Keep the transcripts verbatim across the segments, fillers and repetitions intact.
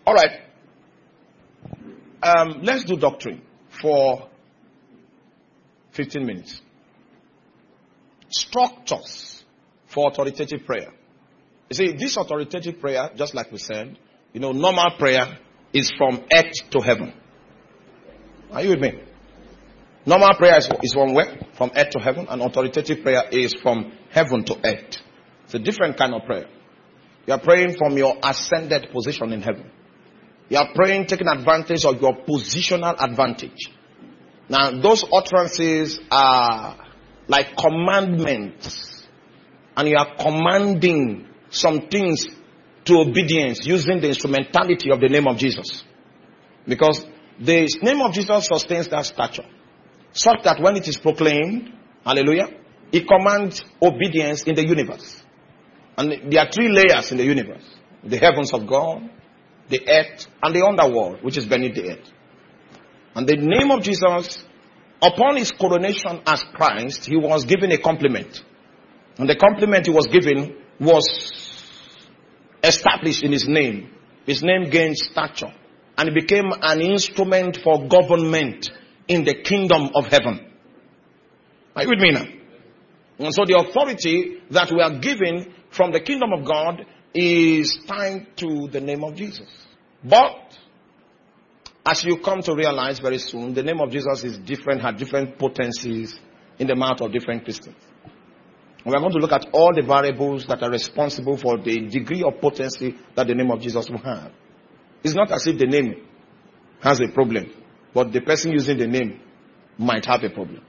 All right. Um, let's do doctrine for fifteen minutes. Structures for authoritative prayer. You see, this authoritative prayer, just like we said, you know, normal prayer is from earth to heaven. Are you with me? Normal prayer is, is from where? From earth to heaven. And authoritative prayer is from heaven to earth. It's a different kind of prayer. You are praying from your ascended position in heaven. You are praying taking advantage of your positional advantage. Now, those utterances are like commandments. And you are commanding some things to obedience using the instrumentality of the name of Jesus. Because the name of Jesus sustains that stature. Such that when it is proclaimed, hallelujah, it commands obedience in the universe. And there are three layers in the universe. The heavens of God, the earth, and the underworld, which is beneath the earth. And the name of Jesus, upon his coronation as Christ, he was given a compliment. And the compliment he was given was established in his name. His name gained stature. And it became an instrument for government in the kingdom of heaven. Are you with me now? And so the authority that we are given from the kingdom of God is tied to the name of Jesus. But as you come to realize very soon, the name of Jesus is different, had different potencies in the mouth of different Christians. We are going to look at all the variables that are responsible for the degree of potency that the name of Jesus will have. It's not as if the name has a problem, but the person using the name might have a problem.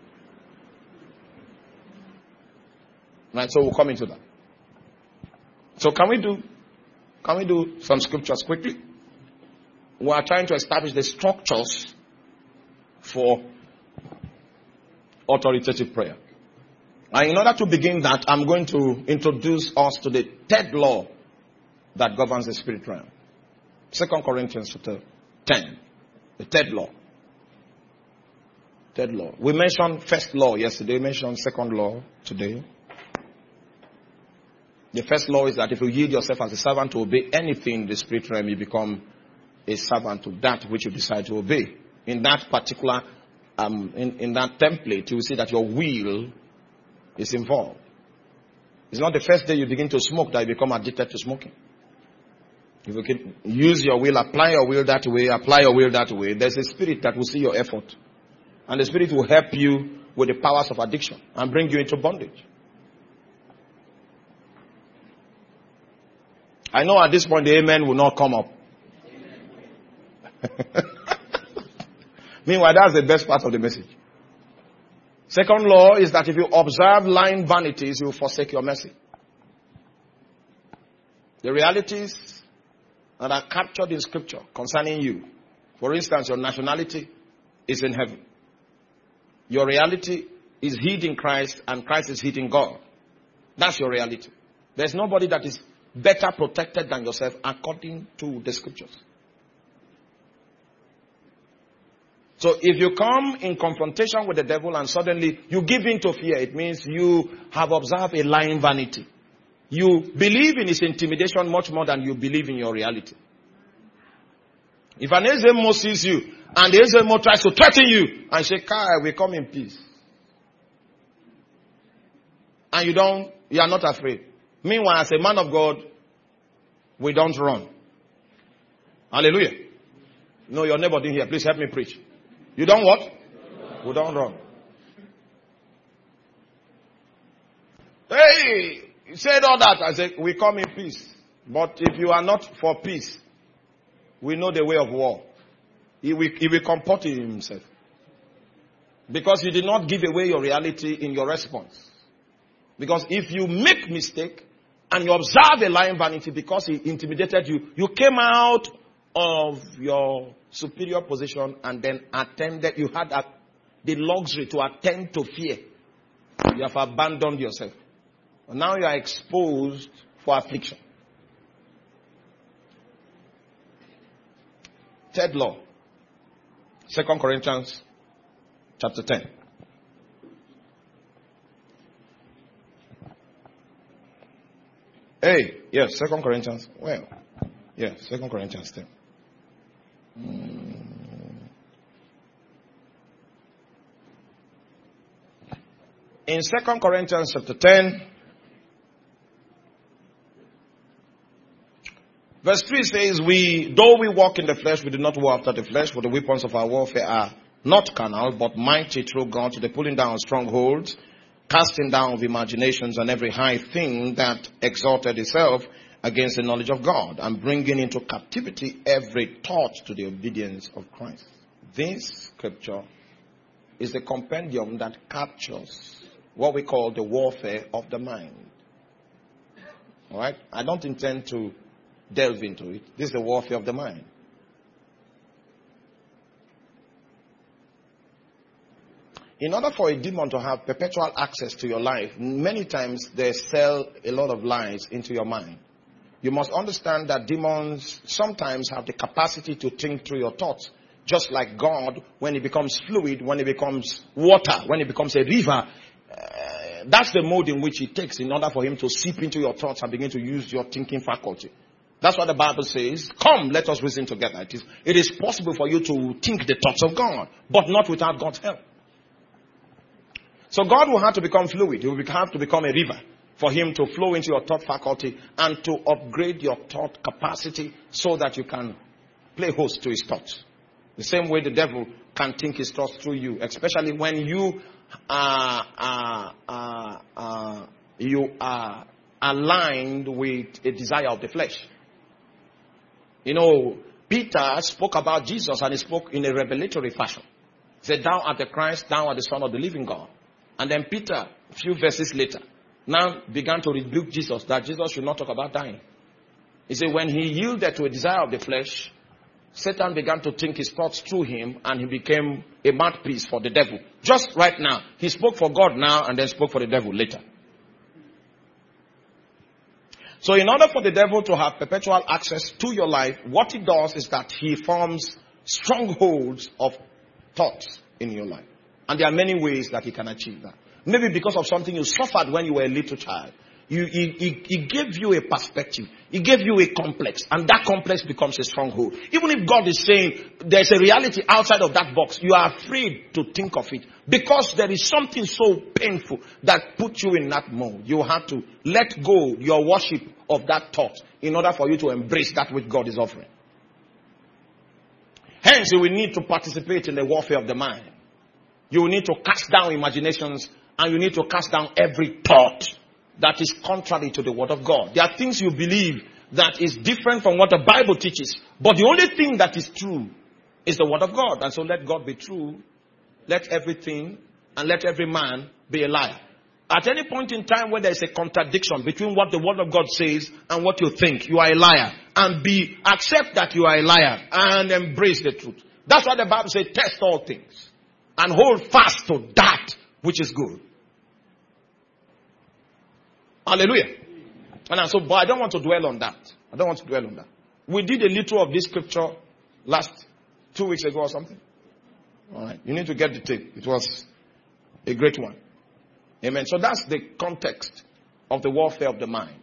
Right, so we'll come into that. So can we do, can we do some scriptures quickly? We are trying to establish the structures for authoritative prayer. And in order to begin that, I'm going to introduce us to the third law that governs the spirit realm. Second Corinthians chapter ten. The third law. Third law. We mentioned first law yesterday. We mentioned second law today. The first law is that if you yield yourself as a servant to obey anything in the spirit realm, you become a servant to that which you decide to obey. In that particular, um, in, in that template, you will see that your will is involved. It's not the first day you begin to smoke that you become addicted to smoking. If you can use your will, apply your will that way, apply your will that way, there's a spirit that will see your effort. And the spirit will help you with the powers of addiction and bring you into bondage. I know at this point the amen will not come up. Meanwhile, that's the best part of the message. Second law is that if you observe lying vanities, you will forsake your mercy. The realities that are captured in scripture concerning you. For instance, your nationality is in heaven. Your reality is hid in Christ and Christ is hid in God. That's your reality. There's nobody that is better protected than yourself according to the scriptures. So if you come in confrontation with the devil and suddenly you give in to fear, it means you have observed a lying vanity. You believe in his intimidation much more than you believe in your reality. If an Ezemo sees you and the Ezemo tries to threaten you and say, Kai, we come in peace. And you don't, you are not afraid. Meanwhile, as a man of God, we don't run. Hallelujah. No, your neighbor didn't hear. Please help me preach. You don't what? We don't run. Hey, you said all that. I said, we come in peace. But if you are not for peace, we know the way of war. He will, he will comport in himself. Because you did not give away your reality in your response. Because if you make mistake and you observe a lying vanity because he intimidated you, you came out of your superior position and then attended, you had a, the luxury to attend to fear. You have abandoned yourself. And now you are exposed for affliction. Third law. Second Corinthians chapter ten. Hey, yes, Second Corinthians. Well, yeah, Second Corinthians ten. In Second Corinthians chapter ten, verse three says, we, though we walk in the flesh, we do not war after the flesh, for the weapons of our warfare are not carnal, but mighty through God to the pulling down of strongholds, casting down of imaginations and every high thing that exalted itself against the knowledge of God, and bringing into captivity every thought to the obedience of Christ. This scripture is the compendium that captures what we call the warfare of the mind. All right? I don't intend to delve into it. This is the warfare of the mind. In order for a demon to have perpetual access to your life, many times they sell a lot of lies into your mind. You must understand that demons sometimes have the capacity to think through your thoughts. Just like God, when it becomes fluid, when it becomes water, when it becomes a river, uh, that's the mode in which it takes in order for him to seep into your thoughts and begin to use your thinking faculty. That's what the Bible says. Come, let us reason together. It is, it is possible for you to think the thoughts of God, but not without God's help. So God will have to become fluid. He will have to become a river for him to flow into your thought faculty and to upgrade your thought capacity so that you can play host to his thoughts. The same way the devil can think his thoughts through you, especially when you are, are, are, are, you are aligned with a desire of the flesh. You know, Peter spoke about Jesus and he spoke in a revelatory fashion. He said, thou art the Christ, thou art the Son of the living God. And then Peter, a few verses later, now began to rebuke Jesus that Jesus should not talk about dying. He said when he yielded to a desire of the flesh, Satan began to think his thoughts through him and he became a mouthpiece for the devil. Just right now. He spoke for God now and then spoke for the devil later. So in order for the devil to have perpetual access to your life, what he does is that he forms strongholds of thoughts in your life. And there are many ways that he can achieve that. Maybe because of something you suffered when you were a little child. You, he, he, he gave you a perspective. He gave you a complex. And that complex becomes a stronghold. Even if God is saying there's a reality outside of that box, you are afraid to think of it. Because there is something so painful that puts you in that mode. You have to let go your worship of that thought in order for you to embrace that which God is offering. Hence, you will need to participate in the warfare of the mind. You will need to cast down imaginations and you need to cast down every thought that is contrary to the word of God. There are things you believe that is different from what the Bible teaches. But the only thing that is true is the word of God. And so let God be true. Let everything and let every man be a liar. At any point in time where there is a contradiction between what the word of God says and what you think, you are a liar. And be, accept that you are a liar and embrace the truth. That's why the Bible says test all things and hold fast to that which is good. Hallelujah. And so, but I don't want to dwell on that. I don't want to dwell on that. We did a little of this scripture last two weeks ago or something. All right. You need to get the tape. It was a great one. Amen. So that's the context of the warfare of the mind.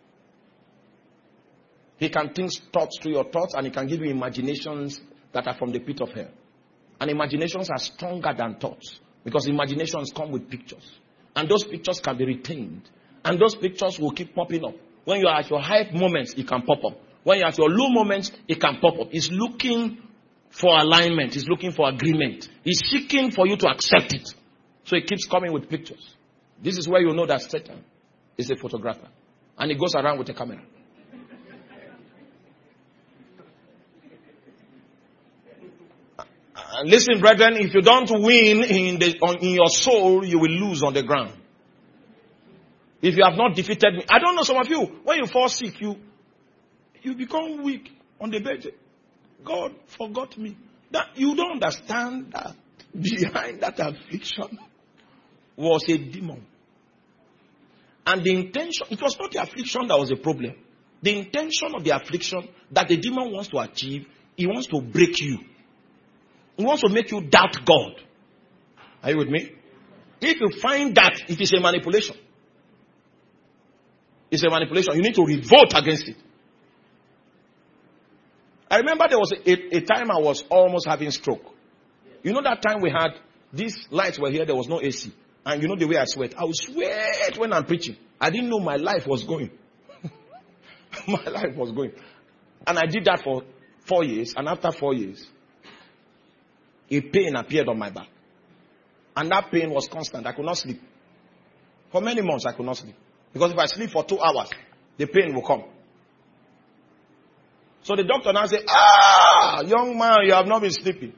He can think thoughts through your thoughts and he can give you imaginations that are from the pit of hell. And imaginations are stronger than thoughts because imaginations come with pictures. And those pictures can be retained. And those pictures will keep popping up. When you are at your high moments, it can pop up. When you are at your low moments, it can pop up. It's looking for alignment. It's looking for agreement. It's seeking for you to accept it. So it keeps coming with pictures. This is where you know that Satan is a photographer. And he goes around with a camera. And listen, brethren, if you don't win in, the, on, in your soul, you will lose on the ground. If you have not defeated me. I don't know some of you, when you fall sick, you you become weak on the bed. God forgot me. That you don't understand that behind that affliction was a demon. And the intention, it was not the affliction that was a problem. The intention of the affliction that the demon wants to achieve, he wants to break you. He wants to make you doubt God. Are you with me? If you find that it is a manipulation, it's a manipulation. You need to revolt against it. I remember there was a, a, a time I was almost having stroke. You know that time we had, these lights were here, there was no A C. And you know the way I sweat. I would sweat when I'm preaching. I didn't know my life was going. My life was going. And I did that for four years. And after four years, a pain appeared on my back. And that pain was constant. I could not sleep. For many months, I could not sleep. Because if I sleep for two hours, the pain will come. So the doctor now said, ah, young man, you have not been sleeping.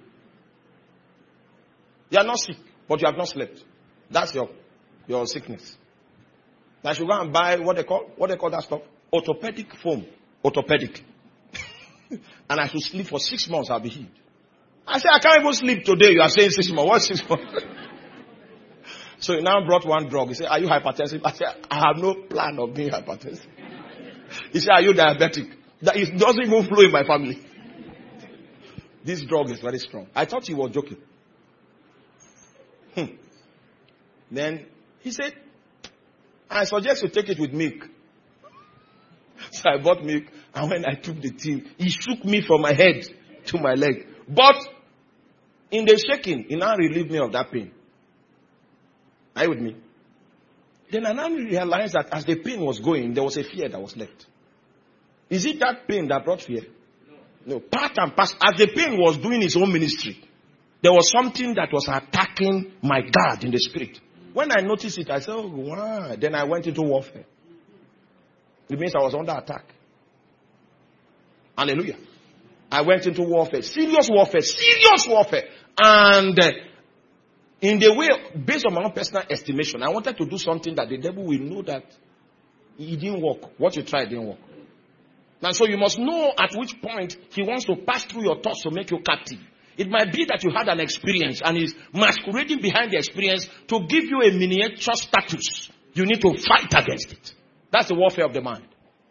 You are not sick, but you have not slept. That's your, your sickness. I should go and buy what they call, what they call that stuff? Orthopedic foam. Orthopedic. And I should sleep for six months, I'll be healed. I said, I can't even sleep today. You are saying six months. What six months? So he now brought one drug. He said, are you hypertensive? I said, I have no plan of being hypertensive. He said, are you diabetic? That it doesn't even flow in my family. This drug is very strong. I thought he was joking. Hmm. Then he said, I suggest you take it with milk. So I bought milk, and when I took the thing, he shook me from my head to my leg. But in the shaking, he now relieved me of that pain. Are you with me? Then I now realized that as the pain was going, there was a fear that was left. Is it that pain that brought fear? No. No. Part and parcel. As the pain was doing its own ministry, there was something that was attacking my guard in the spirit. When I noticed it, I said, oh, wow. Then I went into warfare. It means I was under attack. Hallelujah. I went into warfare. Serious warfare. Serious warfare. And uh, in the way, based on my own personal estimation, I wanted to do something that the devil will know that it didn't work. What you tried didn't work. And so you must know at which point he wants to pass through your thoughts to make you captive. It might be that you had an experience and he's masquerading behind the experience to give you a miniature status. You need to fight against it. That's the warfare of the mind.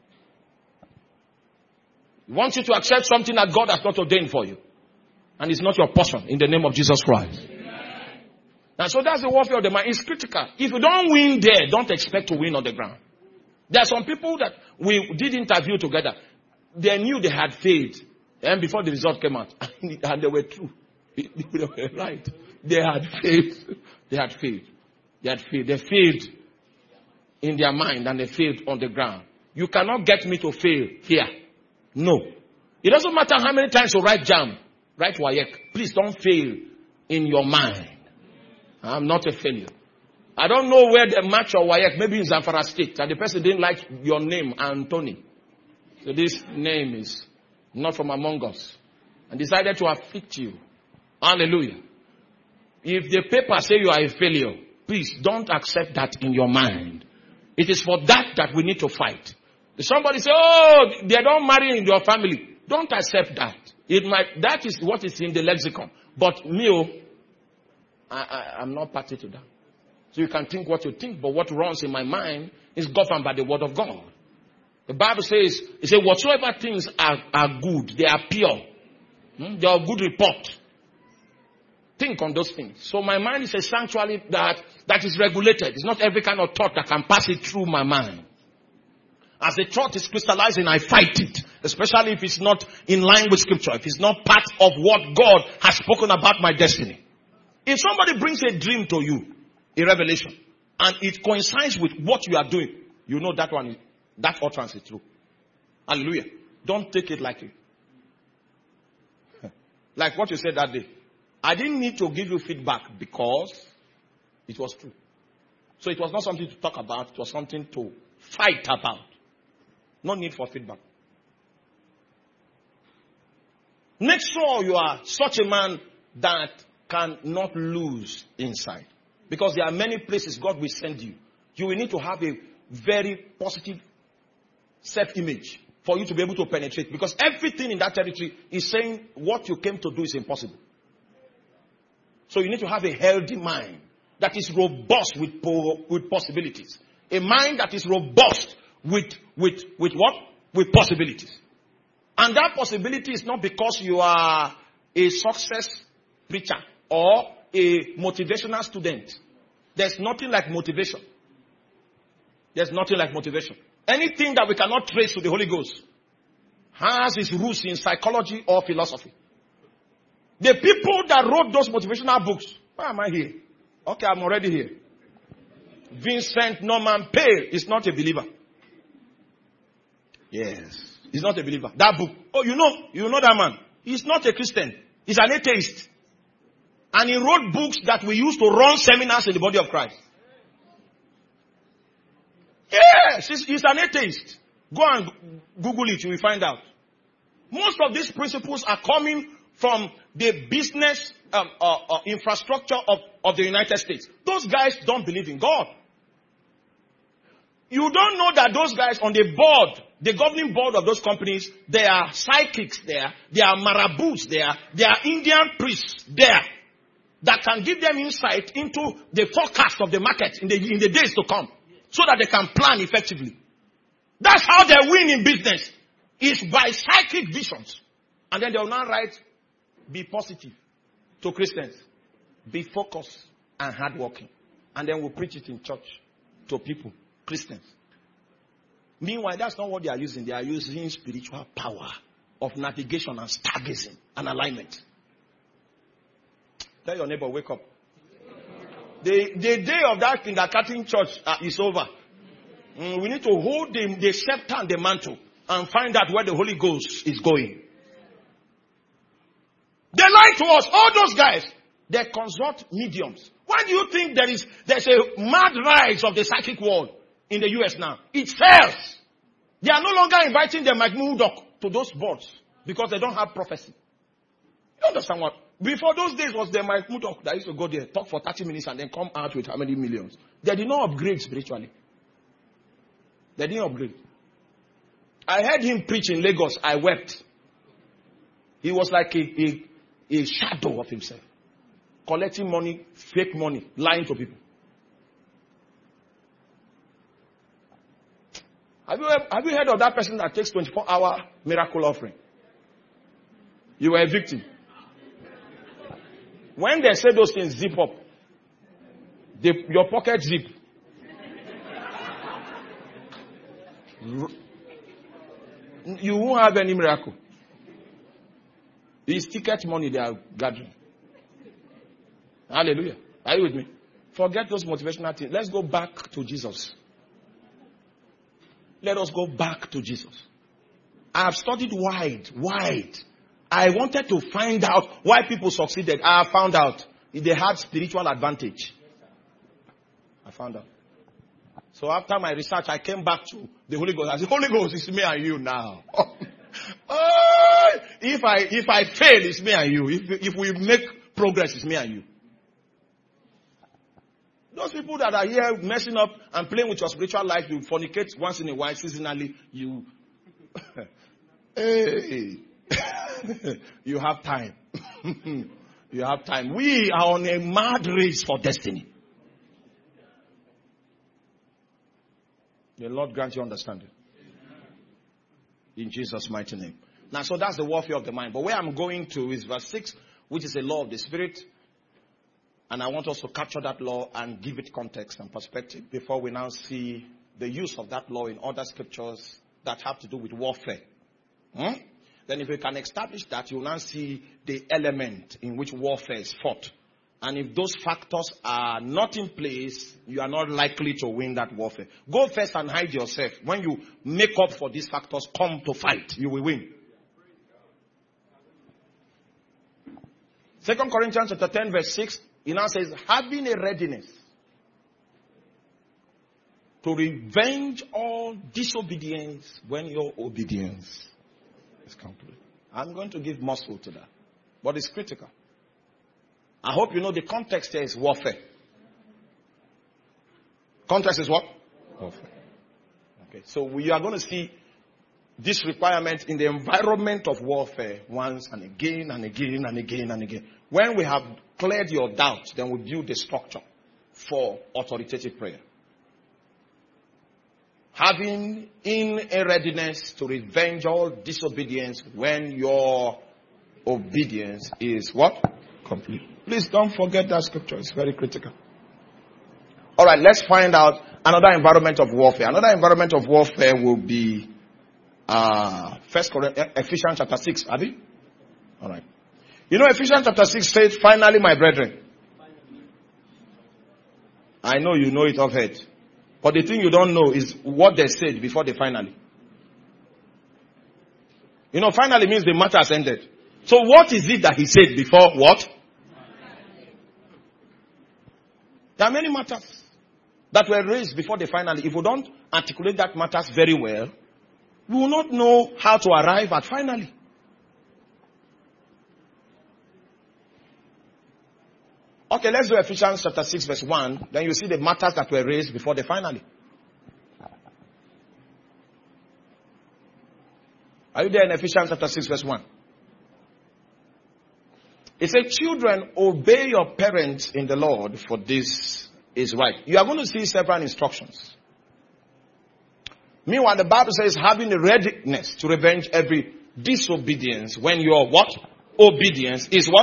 He wants you to accept something that God has not ordained for you. And it's not your portion in the name of Jesus Christ. Amen. And so that's the warfare of the mind. It's critical. If you don't win there, don't expect to win on the ground. There are some people that we did interview together. They knew they had failed. And before the result came out. And they were true. They were right. They had failed. They had failed. They had failed. They failed in their mind and they failed on the ground. You cannot get me to fail here. No. It doesn't matter how many times you write jam. Write W A Y E C. Please don't fail in your mind. I'm not a failure. I don't know where they match your W A Y E C. Maybe in Zamfara State. And the person didn't like your name, Anthony. So this name is not from among us. And decided to afflict you. Hallelujah. If the paper say you are a failure, please don't accept that in your mind. It is for that that we need to fight. If somebody say, oh, they don't marry in your family. Don't accept that. It might, that is what is in the lexicon. But me, oh, I, I, I'm not party to that. So you can think what you think, but what runs in my mind is governed by the word of God. The Bible says, it says, whatsoever things are, are good, they are pure. Hmm? They are good report. Think on those things. So my mind is a sanctuary that, that is regulated. It's not every kind of thought that can pass it through my mind. As the thought is crystallizing, I fight it. Especially if it's not in line with scripture. If it's not part of what God has spoken about my destiny. If somebody brings a dream to you, a revelation, and it coincides with what you are doing, you know that one is, that utterance is true. Hallelujah. Don't take it lightly. Like what you said that day. I didn't need to give you feedback because it was true. So it was not something to talk about. It was something to fight about. No need for feedback. Make sure you are such a man that cannot lose inside. Because there are many places God will send you. You will need to have a very positive self-image for you to be able to penetrate. Because everything in that territory is saying what you came to do is impossible. So you need to have a healthy mind that is robust with, with possibilities. A mind that is robust with, with, with what? With possibilities. And that possibility is not because you are a success preacher or a motivational student. There's nothing like motivation. There's nothing like motivation. Anything that we cannot trace to the Holy Ghost has its roots in psychology or philosophy. The people that wrote those motivational books, why am I here? Okay, I'm already here. Vincent Norman Peale is not a believer. Yes, he's not a believer. That book, oh, you know, you know that man. He's not a Christian. He's an atheist. And he wrote books that we use to run seminars in the body of Christ. Yes, he's, he's an atheist. Go and Google it, you will find out. Most of these principles are coming from the business um, uh, uh, infrastructure of, of the United States. Those guys don't believe in God. You don't know that those guys on the board, the governing board of those companies, they are psychics there, they are marabouts there, they are Indian priests there that can give them insight into the forecast of the market in the, in the days to come so that they can plan effectively. That's how they win in business. It's by psychic visions. And then they will now write, be positive to Christians. Be focused and hardworking. And then we'll preach it in church to people, Christians. Meanwhile, that's not what they are using. They are using spiritual power of navigation and stargazing and alignment. Tell your neighbor, wake up. The, the day of that kindergarten church uh, is over. Mm, we need to hold the, the scepter and the mantle and find out where the Holy Ghost is going. They lie to us. All those guys, they consult mediums. Why do you think there is there's a mad rise of the psychic world in the U S now? It sells. They are no longer inviting the Mike Murdoch to those boards because they don't have prophecy. You understand what? Before those days was the Mike Murdoch that used to go there, talk for thirty minutes and then come out with how many millions. They did not upgrade spiritually. They didn't upgrade. I heard him preach in Lagos. I wept. He was like a, a, a shadow of himself. Collecting money, fake money, lying to people. Have you, have you heard of that person that takes twenty-four hour miracle offering? You were a victim. When they say those things, zip up. The, your pocket zip. You won't have any miracle. It's ticket money they are gathering. Hallelujah. Are you with me? Forget those motivational things. Let's go back to Jesus. Let us go back to Jesus. I have studied wide, wide. I wanted to find out why people succeeded. I found out they had spiritual advantage. I found out. So after my research, I came back to the Holy Ghost. I said, Holy Ghost, it's me and you now. Oh, if I if I fail, it's me and you. If if we make progress, it's me and you. Those people that are here messing up and playing with your spiritual life, you fornicate once in a while, seasonally, you hey, you have time. You have time. We are on a mad race for destiny. The Lord grant you understanding. In Jesus' mighty name. Now, so that's the warfare of the mind. But where I'm going to is verse six, which is a law of the Spirit. And I want us to capture that law and give it context and perspective before we now see the use of that law in other scriptures that have to do with warfare. Hmm? Then if we can establish that, you'll now see the element in which warfare is fought. And if those factors are not in place, you are not likely to win that warfare. Go first and hide yourself. When you make up for these factors, come to fight, you will win. Second Corinthians chapter ten verse six, it now says, having a readiness to revenge all disobedience when your obedience is complete. I'm going to give muscle to that, but it's critical. I hope you know the context here is warfare. Context is what? Warfare. Okay, so we are going to see this requirement in the environment of warfare once and again and again and again and again. When we have cleared your doubt, then we build the structure for authoritative prayer. Having in a readiness to revenge all disobedience when your obedience is what? Complete. Please don't forget that scripture. It's very critical. All right, let's find out another environment of warfare. Another environment of warfare will be uh, First Corinthians, Ephesians chapter six, have you? All right. You know, Ephesians chapter six says, finally, my brethren. I know you know it off head. But the thing you don't know is what they said before the finally. You know, finally means the matter has ended. So what is it that he said before what? There are many matters that were raised before the finally. If we don't articulate that matters very well, we will not know how to arrive at finally. Okay, let's do Ephesians chapter six verse one. Then you see the matters that were raised before the finally. Are you there in Ephesians chapter six verse one? It says, children, obey your parents in the Lord, for this is right. You are going to see several instructions. Meanwhile, the Bible says, having a readiness to revenge every disobedience when your what? Obedience is what?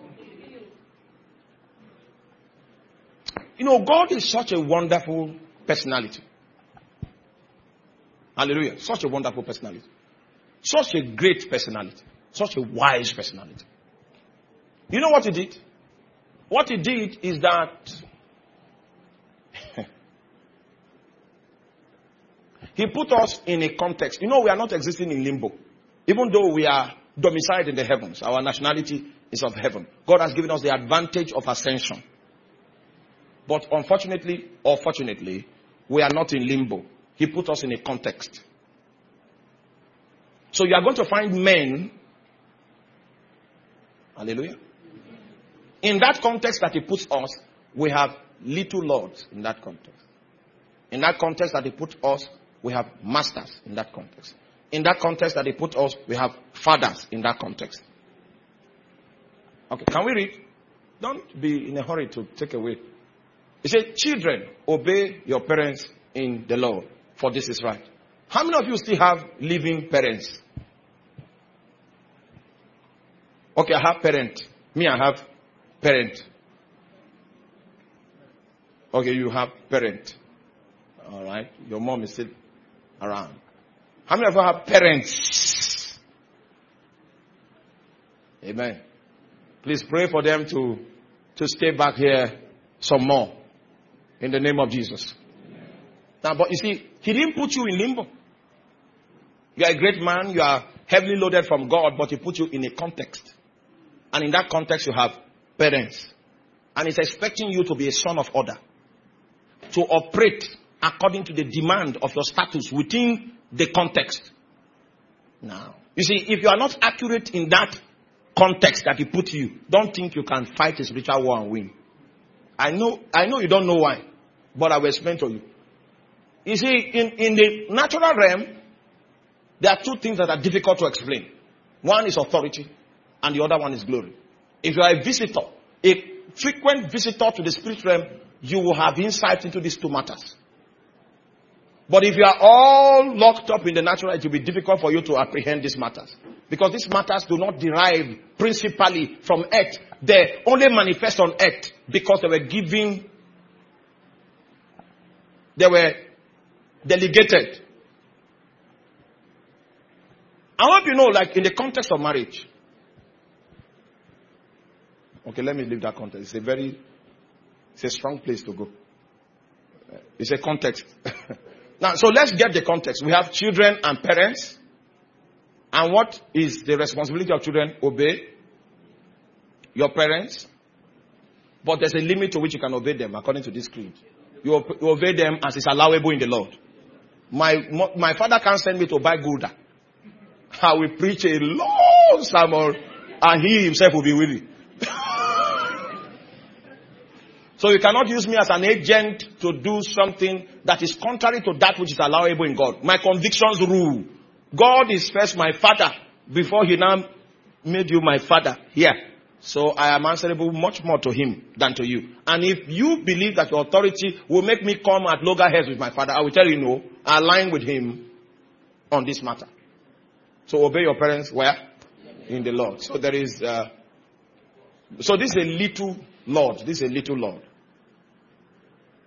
You know, God is such a wonderful personality. Hallelujah. Such a wonderful personality. Such a great personality. Such a wise personality. You know what he did? What he did is that he put us in a context. You know, we are not existing in limbo. Even though we are domiciled in the heavens, our nationality is of heaven. God has given us the advantage of ascension. But unfortunately, or fortunately, we are not in limbo. He put us in a context. So you are going to find men, hallelujah, in that context that he puts us, we have little lords in that context. In that context that he put us, we have masters in that context. In that context that he put us, we have fathers in that context. Okay, can we read? Don't be in a hurry to take away. He said, children, obey your parents in the Lord, for this is right. How many of you still have living parents? Okay, I have parent. Me, I have parent. Okay, you have parent. All right. Your mom is still around. How many of you have parents? Amen. Please pray for them to, to stay back here some more. In the name of Jesus. Amen. Now, but you see, he didn't put you in limbo. You are a great man. You are heavily loaded from God, but he put you in a context. And in that context, you have parents. And he's expecting you to be a son of order. To operate according to the demand of your status within the context. Now, you see, if you are not accurate in that context that he put you, don't think you can fight a spiritual war and win. I know, I know you don't know why, but I will explain to you. You see, in, in the natural realm, there are two things that are difficult to explain. One is authority, and the other one is glory. If you are a visitor, a frequent visitor to the spirit realm, you will have insight into these two matters. But if you are all locked up in the natural, it will be difficult for you to apprehend these matters. Because these matters do not derive principally from earth. They only manifest on earth because they were given, they were delegated. I hope you know, like in the context of marriage. Okay, let me leave that context. It's a very, it's a strong place to go. It's a context. Now, so let's get the context. We have children and parents. And what is the responsibility of children? Obey your parents. But there's a limit to which you can obey them according to this creed. You obey them as is allowable in the Lord. My, my father can't send me to buy Gouda. I will preach a long sermon and he himself will be weary. So you cannot use me as an agent to do something that is contrary to that which is allowable in God. My convictions rule. God is first my father before he now made you my father here. So I am answerable much more to him than to you. And if you believe that your authority will make me come at loggerheads with my father, I will tell you no. I align with him on this matter. So obey your parents where? In the Lord. So there is, uh, so this is a little Lord. This is a little Lord.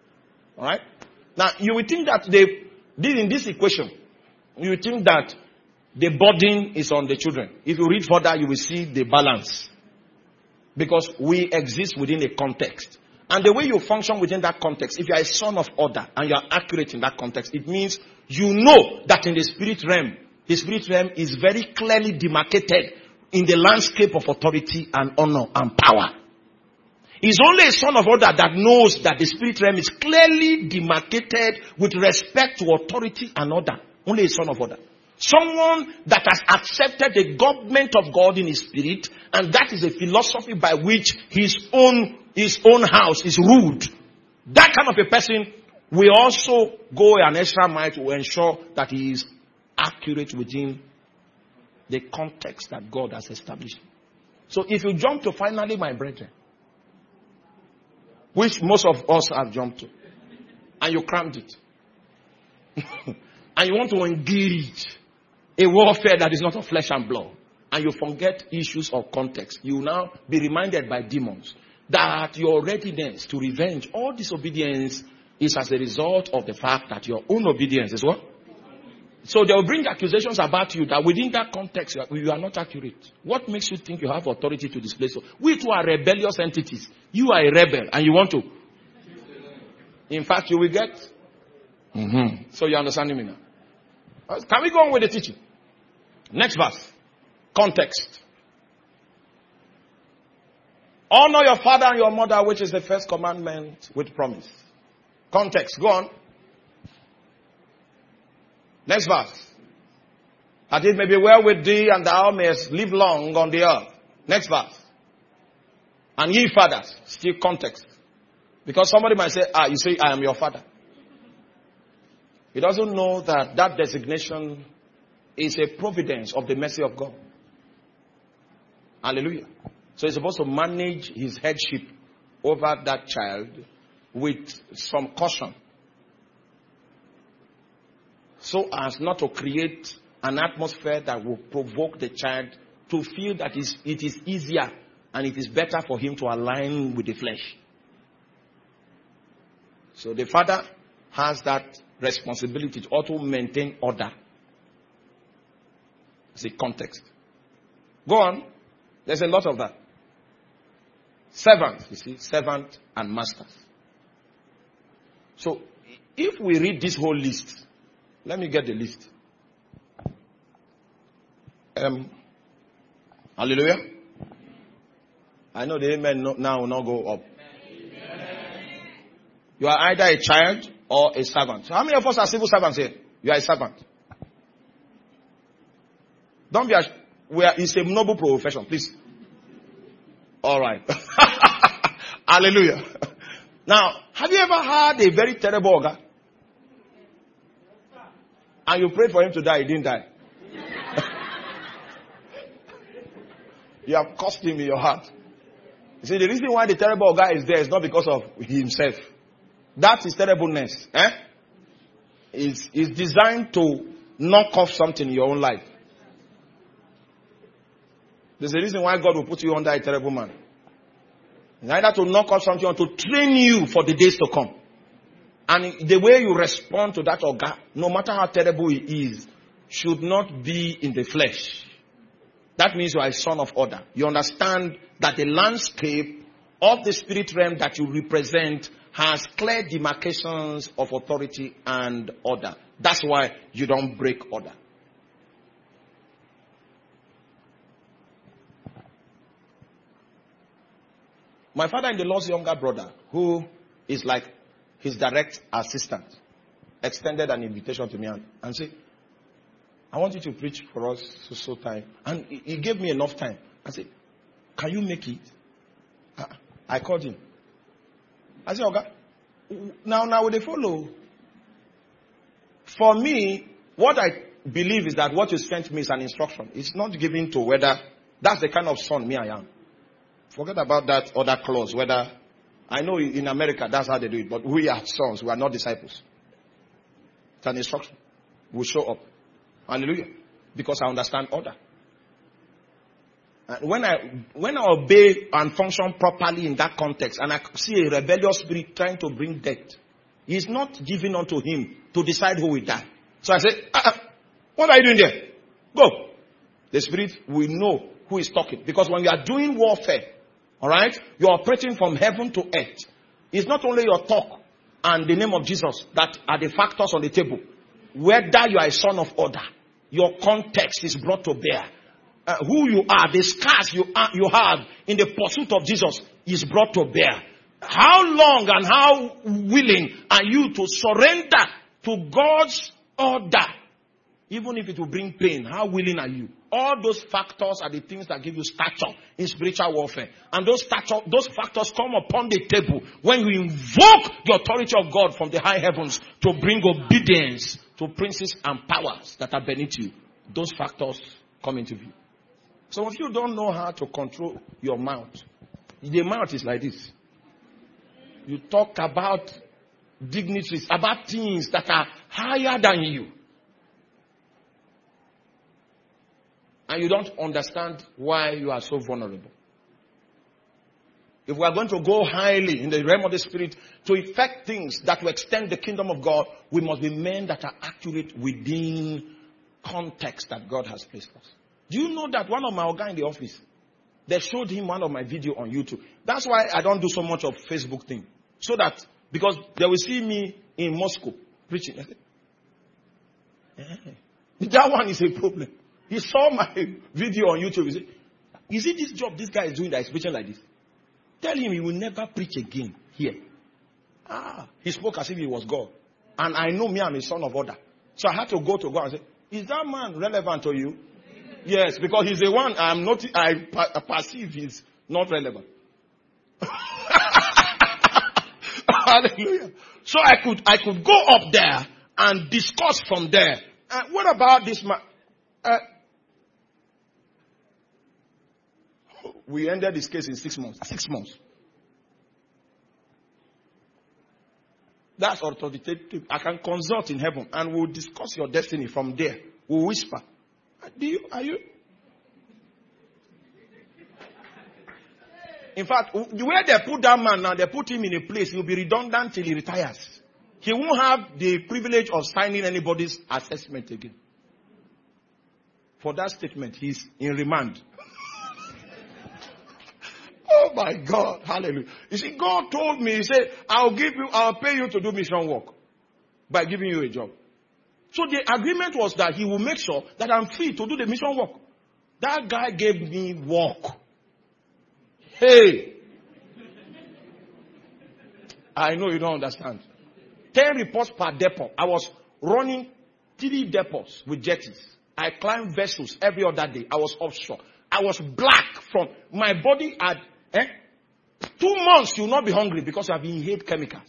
Alright? Now, you will think that they did in this equation, you will think that the burden is on the children. If you read further, you will see the balance. Because we exist within a context. And the way you function within that context, if you are a son of order and you are accurate in that context, it means you know that in the spirit realm, the spirit realm is very clearly demarcated in the landscape of authority and honor and power. It's only a son of order that knows that the spirit realm is clearly demarcated with respect to authority and order. Only a son of order. Someone that has accepted the government of God in his spirit, and that is a philosophy by which his own, his own house is ruled. That kind of a person will also go an extra mile to ensure that he is accurate within the context that God has established. So if you jump to finally, my brethren, which most of us have jumped to, and you crammed it, and you want to engage a warfare that is not of flesh and blood, and you forget issues of context, you will now be reminded by demons that your readiness to revenge all disobedience is as a result of the fact that your own obedience is what? So they will bring accusations about you that within that context you are not accurate. What makes you think you have authority to display so? We two are rebellious entities. You are a rebel and you want to. In fact, you will get. Mm-hmm. So you understand me now? Can we go on with the teaching? Next verse. Context. Honor your father and your mother, which is the first commandment with promise. Context. Go on. Next verse. That it may be well with thee and thou mayest live long on the earth. Next verse. And ye fathers. Still context. Because somebody might say, ah, you say, I am your father. He doesn't know that that designation is a providence of the mercy of God. Hallelujah. So he's supposed to manage his headship over that child with some caution, so as not to create an atmosphere that will provoke the child to feel that it is easier and it is better for him to align with the flesh. So the father has that responsibility to also maintain order. It's a context. Go on. There's a lot of that. Servant, you see, servant and masters. So, if we read this whole list, let me get the list. Um, hallelujah. I know the amen now will not go up. Amen. You are either a child or a servant. So how many of us are civil servants here? You are a servant. Don't be a, we are, it's a noble profession, please. All right. Hallelujah. Now, have you ever had a very terrible ogre? And you prayed for him to die, he didn't die. You have cursed him in your heart. You see, the reason why the terrible ogre is there is not because of himself. That is terribleness. Eh? It's, it's designed to knock off something in your own life. There's a reason why God will put you under a terrible man. Either to knock off something or to train you for the days to come. And the way you respond to that ogre, no matter how terrible it is, should not be in the flesh. That means you are a son of order. You understand that the landscape of the spirit realm that you represent has clear demarcations of authority and order. That's why you don't break order. My father-in-law's younger brother, who is like his direct assistant, extended an invitation to me and, and said, I want you to preach for us so so time. And he, he gave me enough time. I said, can you make it? I, I called him. I said, okay, now, now will they follow? For me, what I believe is that what you sent me is an instruction. It's not given to whether that's the kind of son me I am. Forget about that other clause, whether, I know in America that's how they do it, but we are sons, we are not disciples. It's an instruction. We'll show up. Hallelujah. Because I understand order. And when I, when I obey and function properly in that context, and I see a rebellious spirit trying to bring death, it's not given unto him to decide who will die. So I say, uh-uh, what are you doing there? Go. The spirit will know who is talking. Because when you are doing warfare, all right, you are operating from heaven to earth. It's not only your talk and the name of Jesus that are the factors on the table. Whether you are a son of order, your context is brought to bear. Uh, who you are, the scars you, are, you have in the pursuit of Jesus is brought to bear. How long and how willing are you to surrender to God's order? Even if it will bring pain, how willing are you? All those factors are the things that give you stature in spiritual warfare. And those stature, those factors come upon the table when you invoke the authority of God from the high heavens to bring obedience to princes and powers that are beneath you. Those factors come into view. Some of you don't know how to control your mouth. The mouth is like this. You talk about dignitaries, about things that are higher than you. And you don't understand why you are so vulnerable. If we are going to go highly in the realm of the spirit to effect things that will extend the kingdom of God, we must be men that are accurate within context that God has placed us. Do you know that one of my guys in the office, they showed him one of my video on YouTube. That's why I don't do so much of Facebook thing. So that, because they will see me in Moscow preaching. I said, eh, that one is a problem. He saw my video on YouTube. He said, is it this job this guy is doing that is preaching like this? Tell him he will never preach again here. Ah, he spoke as if he was God. And I know me, I'm a son of order. So I had to go to God and say, is that man relevant to you? Yes, because he's the one I'm not, I perceive he's not relevant. Hallelujah. So I could, I could go up there and discuss from there. Uh, what about this man? Uh, we ended this case in six months. Six months. That's authoritative. I can consult in heaven and we'll discuss your destiny from there. We'll whisper. Do you, are you? In fact, the way they put that man now, they put him in a place, he'll be redundant till he retires. He won't have the privilege of signing anybody's assessment again. For that statement, he's in remand. Oh my God, hallelujah. You see, God told me, he said, I'll give you, I'll pay you to do mission work by giving you a job. So the agreement was that he will make sure that I'm free to do the mission work. That guy gave me work. Hey. I know you don't understand. Ten reports per depot. I was running three depots with jetties. I climbed vessels every other day. I was offshore. I was black from my body had eh? Two months you will not be hungry because you have inhaled chemicals.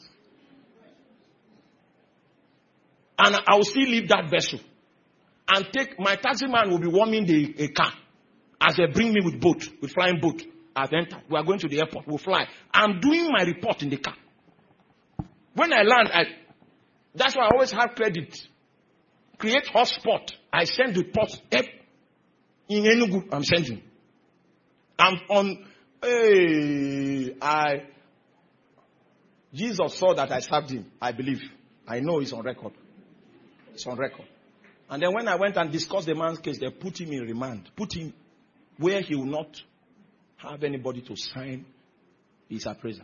And I will still leave that vessel. And take, my taxi man will be warming the a car. As they bring me with boat, with flying boat. I've entered. We are going to the airport. We'll fly. I'm doing my report in the car. When I land, I, that's why I always have credit. Create hotspot. I send reports. In Enugu, I'm sending. I'm on, hey, I, Jesus saw that I served him. I believe. I know it's on record. It's on record. And then when I went and discussed the man's case, they put him in remand. Put him where he will not have anybody to sign his appraisal.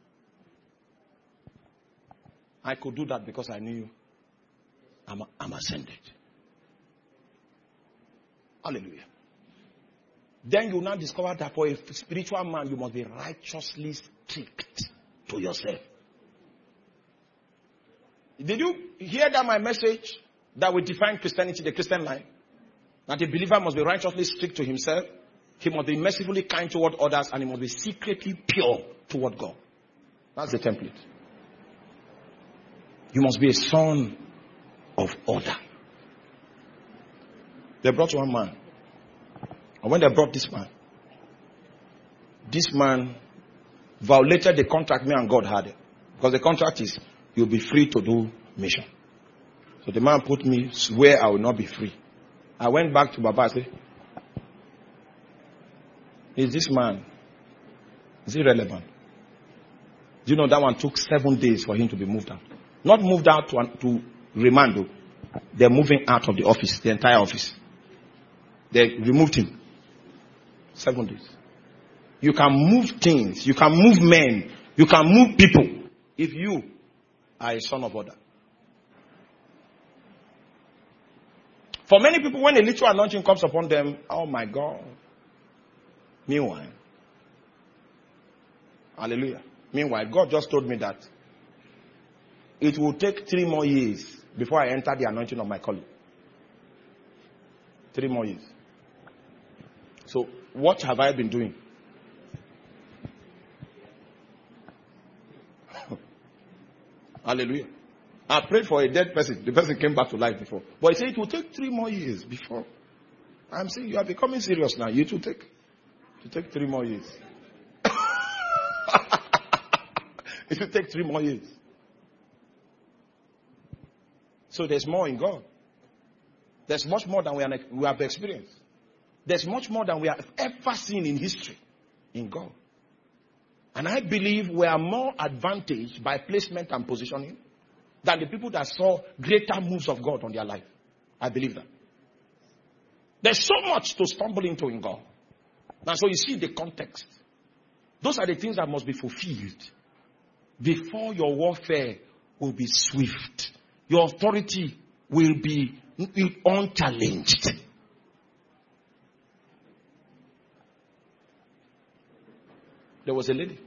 I could do that because I knew I'm, I'm ascended. Hallelujah. Then you now discover that for a spiritual man, you must be righteously strict to yourself. Did you hear that my message that will define Christianity, the Christian life? That the believer must be righteously strict to himself. He must be mercifully kind toward others, and he must be secretly pure toward God. That's the template. You must be a son of order. They brought one man. And when they brought this man, this man violated the contract me and God had. Because the contract is, you'll be free to do mission. So the man put me where I will not be free. I went back to Baba and said, is this man, is he relevant? Do you know that one took seven days for him to be moved out? Not moved out to, to remand. They're moving out of the office, the entire office. They removed him. Seven days. You can move things. You can move men. You can move people. If you are a son of order. For many people, when a little anointing comes upon them, oh my God. Meanwhile, hallelujah. Meanwhile, God just told me that it will take three more years before I enter the anointing of my calling. Three more years. So, what have I been doing? Hallelujah. I prayed for a dead person. The person came back to life before. But he said it will take three more years before. I'm saying you are becoming serious now. It will take, it will take three more years. It will take three more years. So there's more in God. There's much more than we, are, we have experienced. There's much more than we have ever seen in history in God. And I believe we are more advantaged by placement and positioning than the people that saw greater moves of God on their life. I believe that. There's so much to stumble into in God. Now, so you see the context. Those are the things that must be fulfilled before your warfare will be swift. Your authority will be unchallenged. There was a lady.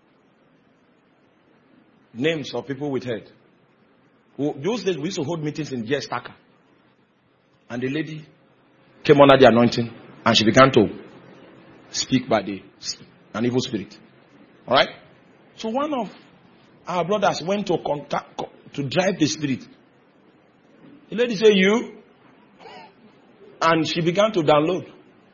Names of people with head. Who, those days we used to hold meetings in Jestaka. And the lady came under the anointing and she began to speak by the an evil spirit. Alright? So one of our brothers went to contact to drive the spirit. The lady said, you? And she began to download.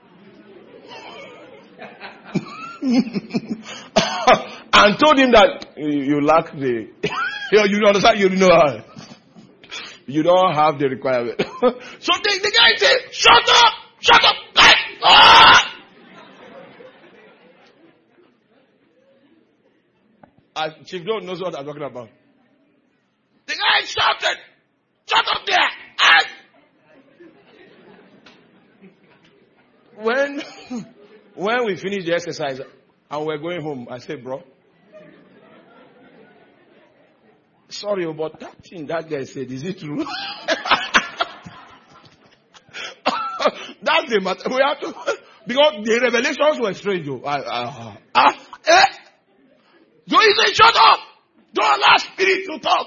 And told him that you lack the, you understand, you know how. You don't have the requirement. So the, the guy said, shut up, shut up, like, ah! And Chief Don knows what I'm talking about. The guy shouted, shut up there, and when, when we finished the exercise and we're going home, I said, bro, sorry about that thing that guy said. Is it true? That's the matter. We have to, because the revelations were strange. Uh, uh, uh, eh? So he said, shut up. Don't allow spirit to talk.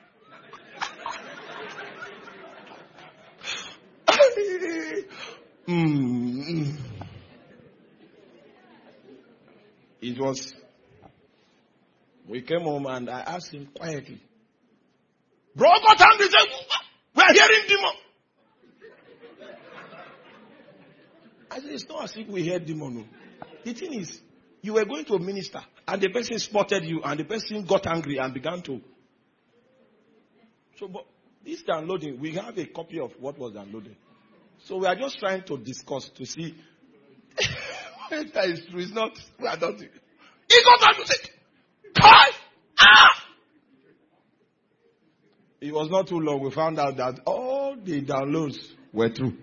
mm. It was, we came home and I asked him quietly, bro, got angry. Said, we are hearing demon. I said, it's not as if we heard demon. The thing is, you were going to minister and the person spotted you and the person got angry and began to. So, but this downloading, we have a copy of what was downloaded. So we are just trying to discuss to see whether it's true. It's not. We are not. He got angry. Said, "Kai, ah!" It was not too long. We found out that all the downloads were true.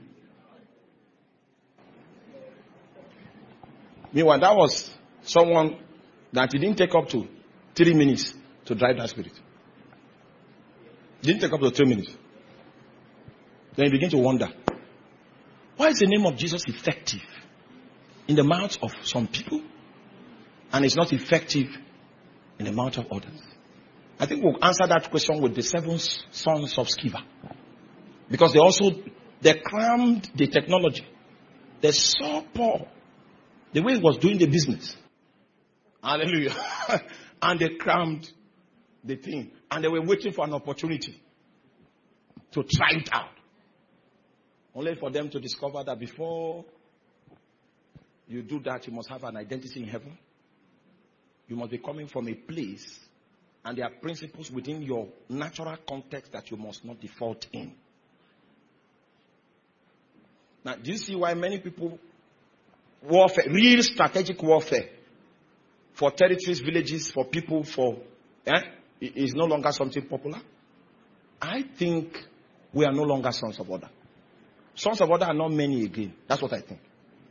Meanwhile, that was someone that it didn't take up to three minutes to drive that spirit. It didn't take up to three minutes. Then you begin to wonder, why is the name of Jesus effective in the mouths of some people and it's not effective in the mouth of others? I think we'll answer that question with the seven sons of Sceva. Because they also, they crammed the technology. They saw Paul, the way he was doing the business. Hallelujah. And they crammed the thing. And they were waiting for an opportunity to try it out. Only for them to discover that before you do that, you must have an identity in heaven. You must be coming from a place. And there are principles within your natural context that you must not default in. Now, do you see why many people warfare, real strategic warfare for territories, villages, for people, for eh, is no longer something popular? I think we are no longer sons of order. Sons of order are not many again. That's what I think.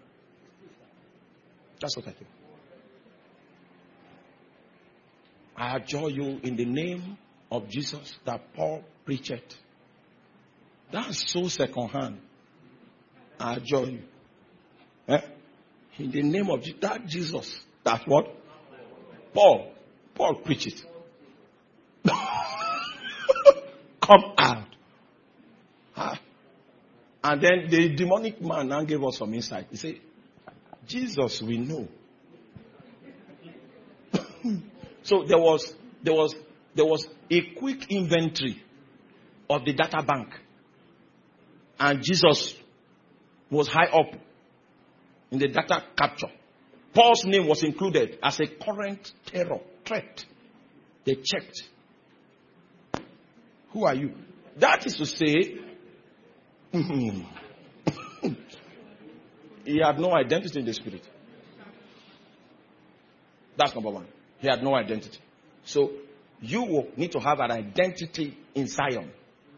That's what I think. I adjure you in the name of Jesus that Paul preached. That's so second hand. I adjure you. Eh? In the name of Jesus, that Jesus, that what? Paul. Paul preaches. Come out. Ah. And then the demonic man now gave us some insight. He said, Jesus we know. So there was there was there was a quick inventory of the data bank. And Jesus was high up in the data capture. Paul's name was included as a current terror threat. They checked. Who are you? That is to say, he had no identity in the spirit. That's number one. He had no identity. So you will need to have an identity in Zion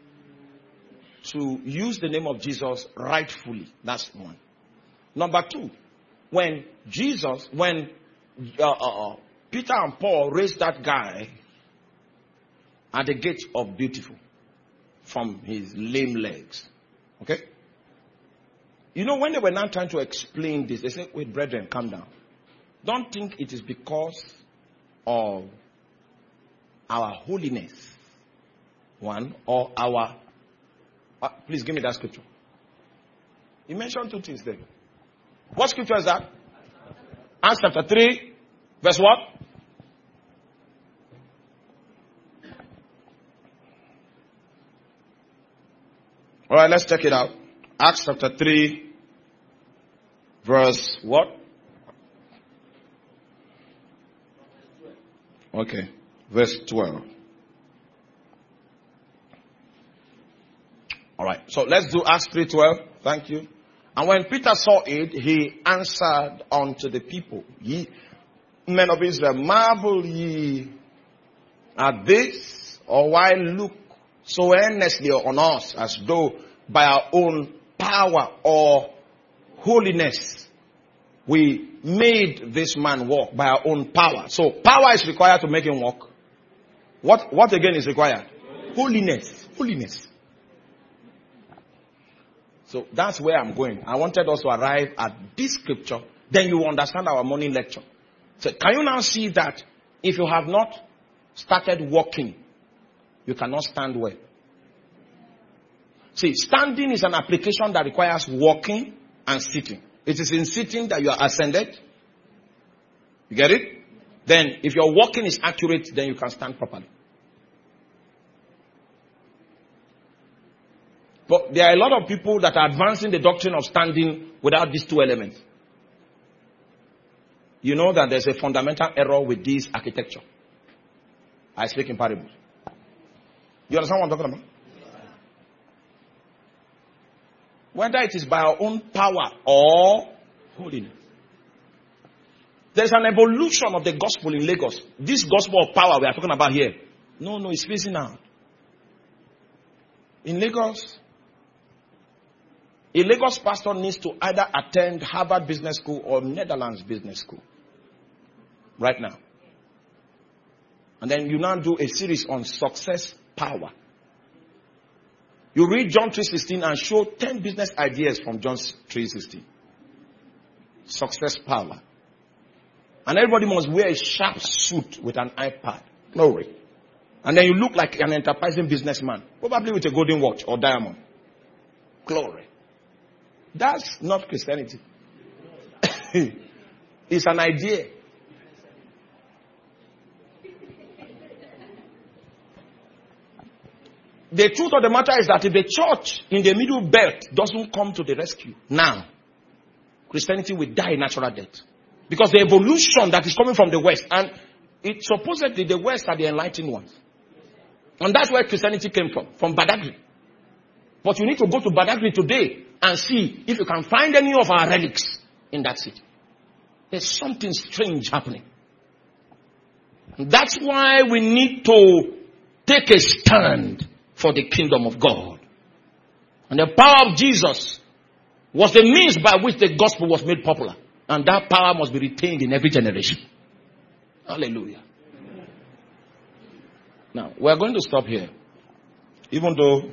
to use the name of Jesus rightfully. That's one. Number two, when Jesus, when uh, uh, Peter and Paul raised that guy at the gate of Beautiful from his lame legs. Okay? You know, when they were now trying to explain this, they said, wait, brethren, calm down. Don't think it is because of our holiness, one, or our... Uh, please give me that scripture. He mentioned two things there. What scripture is that? Acts chapter three, verse what? All right, let's check it out. Acts chapter three, verse what? Okay, verse twelve. All right, so let's do Acts three twelve. Thank you. And when Peter saw it, he answered unto the people, ye men of Israel, marvel ye at this, or why look so earnestly on us, as though by our own power or holiness we made this man walk by our own power. So power is required to make him walk. What, what again is required? Holiness. Holiness. So that's where I'm going. I wanted us to arrive at this scripture. Then you understand our morning lecture. So can you now see that if you have not started walking, you cannot stand well? See, standing is an application that requires walking and sitting. It is in sitting that you are ascended. You get it? Then if your walking is accurate, then you can stand properly. But there are a lot of people that are advancing the doctrine of standing without these two elements. You know that there's a fundamental error with this architecture. I speak in parables. You understand what I'm talking about? Whether it is by our own power or holiness. There's an evolution of the gospel in Lagos. This gospel of power we are talking about here. No, no, it's phasing out. In Lagos, a Lagos pastor needs to either attend Harvard Business School or Netherlands Business School. Right now. And then you now do a series on success power. You read John three sixteen and show ten business ideas from John three sixteen. Success power. And everybody must wear a sharp suit with an iPad. Glory. And then you look like an enterprising businessman. Probably with a golden watch or diamond. Glory. That's not Christianity. It's an idea. The truth of the matter is that if the church in the middle belt doesn't come to the rescue now, Christianity will die a natural death. Because the evolution that is coming from the West, and it supposedly the West are the enlightened ones. And that's where Christianity came from, from Badagry. But you need to go to Badagry today and see if you can find any of our relics in that city. There's something strange happening. And that's why we need to take a stand for the kingdom of God. And the power of Jesus was the means by which the gospel was made popular. And that power must be retained in every generation. Hallelujah. Now, we're going to stop here. Even though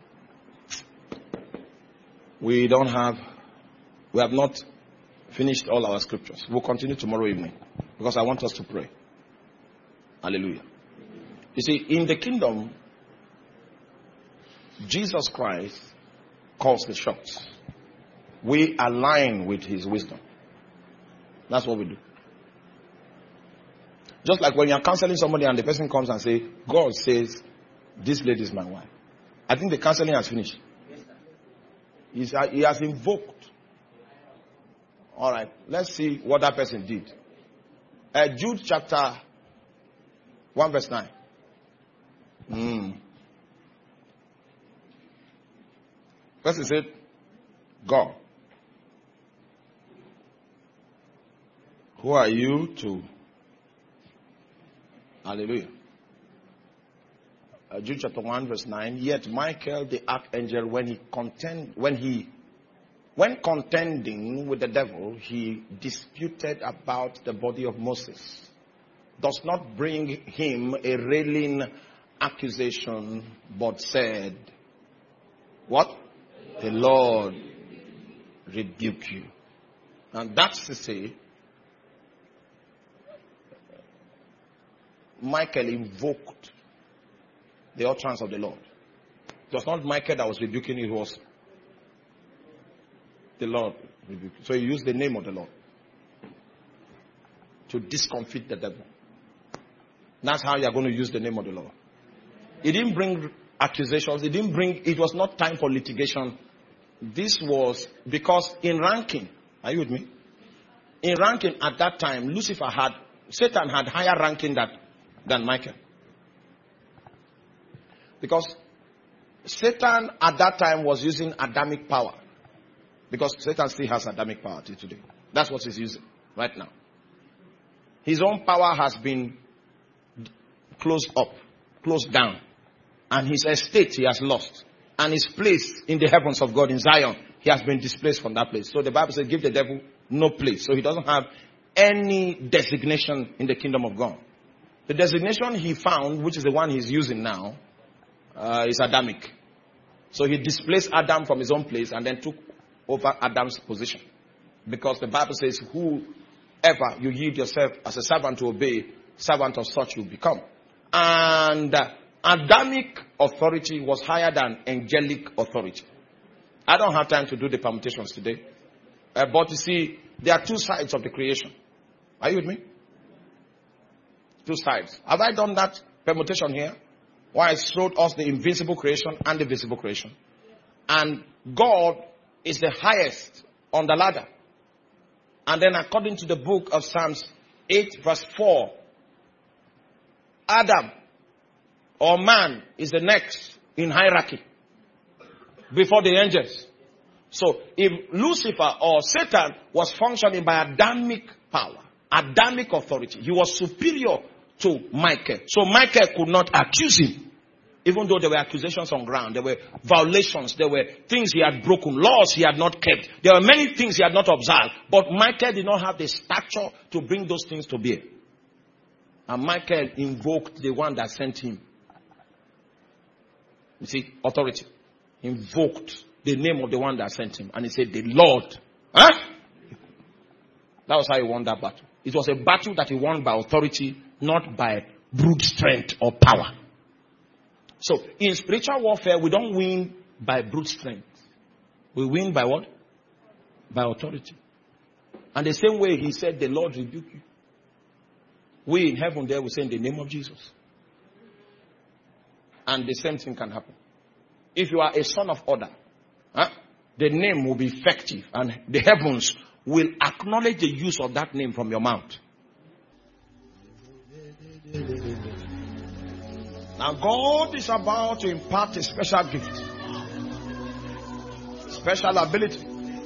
we don't have, we have not finished all our scriptures. We'll continue tomorrow evening because I want us to pray. Hallelujah. You see, in the kingdom, Jesus Christ calls the shots. We align with his wisdom. That's what we do. Just like when you're counseling somebody and the person comes and says, God says, this lady is my wife. I think the counseling has finished. He's, he has invoked. All right, let's see what that person did. Uh, Jude chapter one verse nine. Mm. First he said, God. Who are you to? Hallelujah. Uh, Jude chapter one verse nine. Yet Michael the archangel, when he contend, when he, when contending with the devil, he disputed about the body of Moses, does not bring him a railing accusation, but said, what? The Lord rebuke you. And that's to say, Michael invoked the utterance of the Lord. It was not Michael that was rebuking, it was the Lord rebuking. So he used the name of the Lord to discomfit the devil. That's how you are going to use the name of the Lord. He didn't bring accusations. He didn't bring, it was not time for litigation. This was because in ranking, are you with me? In ranking at that time, Lucifer had, Satan had higher ranking than, than Michael. Because Satan at that time was using Adamic power. Because Satan still has Adamic power till today. That's what he's using right now. His own power has been closed up, closed down. And his estate he has lost. And his place in the heavens of God in Zion, he has been displaced from that place. So the Bible says, give the devil no place. So he doesn't have any designation in the kingdom of God. The designation he found, which is the one he's using now, uh, is Adamic. So he displaced Adam from his own place and then took over Adam's position. Because the Bible says, whoever you yield yourself as a servant to obey, servant of such you become. And uh, Adamic authority was higher than angelic authority. I don't have time to do the permutations today. Uh, but you see, there are two sides of the creation. Are you with me? Two sides. Have I done that permutation here? Why I showed us the invisible creation and the visible creation. And God is the highest on the ladder. And then according to the book of Psalms eight verse four, Adam or man is the next in hierarchy before the angels. So if Lucifer or Satan was functioning by Adamic power, Adamic authority, he was superior to Michael. So Michael could not accuse him. Even though there were accusations on ground, there were violations, there were things he had broken, laws he had not kept. There were many things he had not observed. But Michael did not have the stature to bring those things to bear. And Michael invoked the one that sent him. You see, authority. Invoked the name of the one that sent him. And he said, the Lord. Huh? That was how he won that battle. It was a battle that he won by authority, not by brute strength or power. So, in spiritual warfare, we don't win by brute strength. We win by what? By authority. And the same way he said, the Lord rebuke you. We in heaven there will say in the name of Jesus. And the same thing can happen. If you are a son of order, huh, the name will be effective. And the heavens will acknowledge the use of that name from your mouth. Now God is about to impart a special gift. Special ability.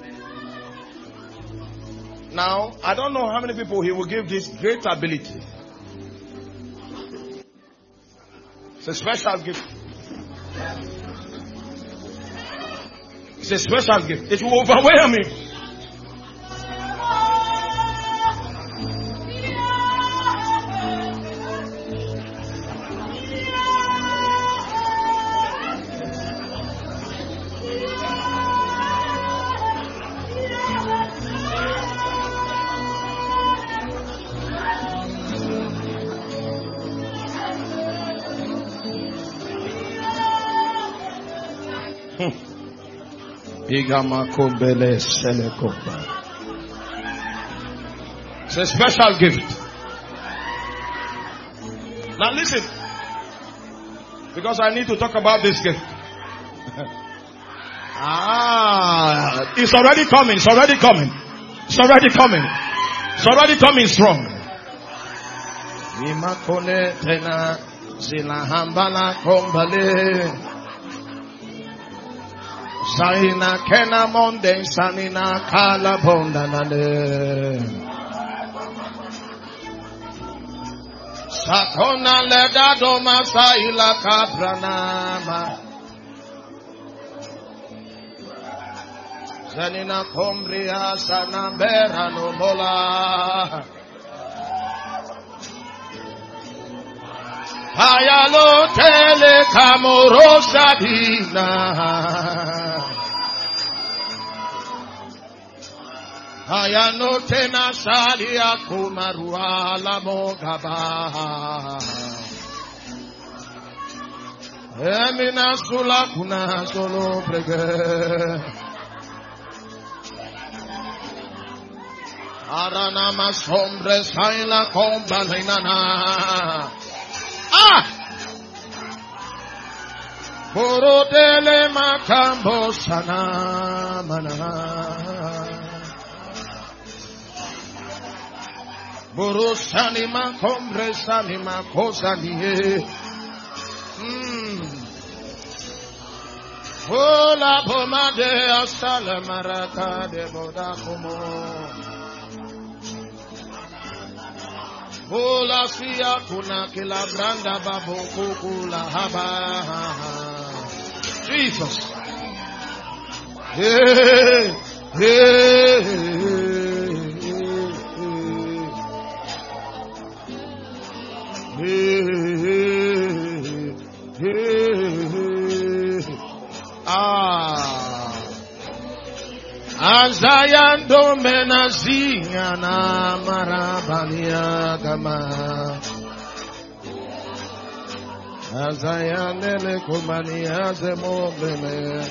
Now, I don't know how many people he will give this great ability. It's a special gift. See, It's a special gift. It will overwhelm me. It's a special gift. Now listen, because I need to talk about this gift. ah, it's already coming. It's already coming. It's already coming. It's already coming strong. Saina kena monde sanina kala bonda nale Sakona leda doma saila kapranama Sanina kombria sana berano mola Hayalo tele kamorosa dina Hayano tena salia kumarua la mogaba Emina sula kuna solo prege Arana masombre saila komba linana Ah! Borodele makambo sana mana Borosani makombre sani makosani Hmm Ola pomade asala maraka de bodakumo Ola siya kuna kila branda babu kukula haba Jesus Hey Hey Hey Hey Ah Azayando menazinya na marabania gama Azayandele kumania zemo bene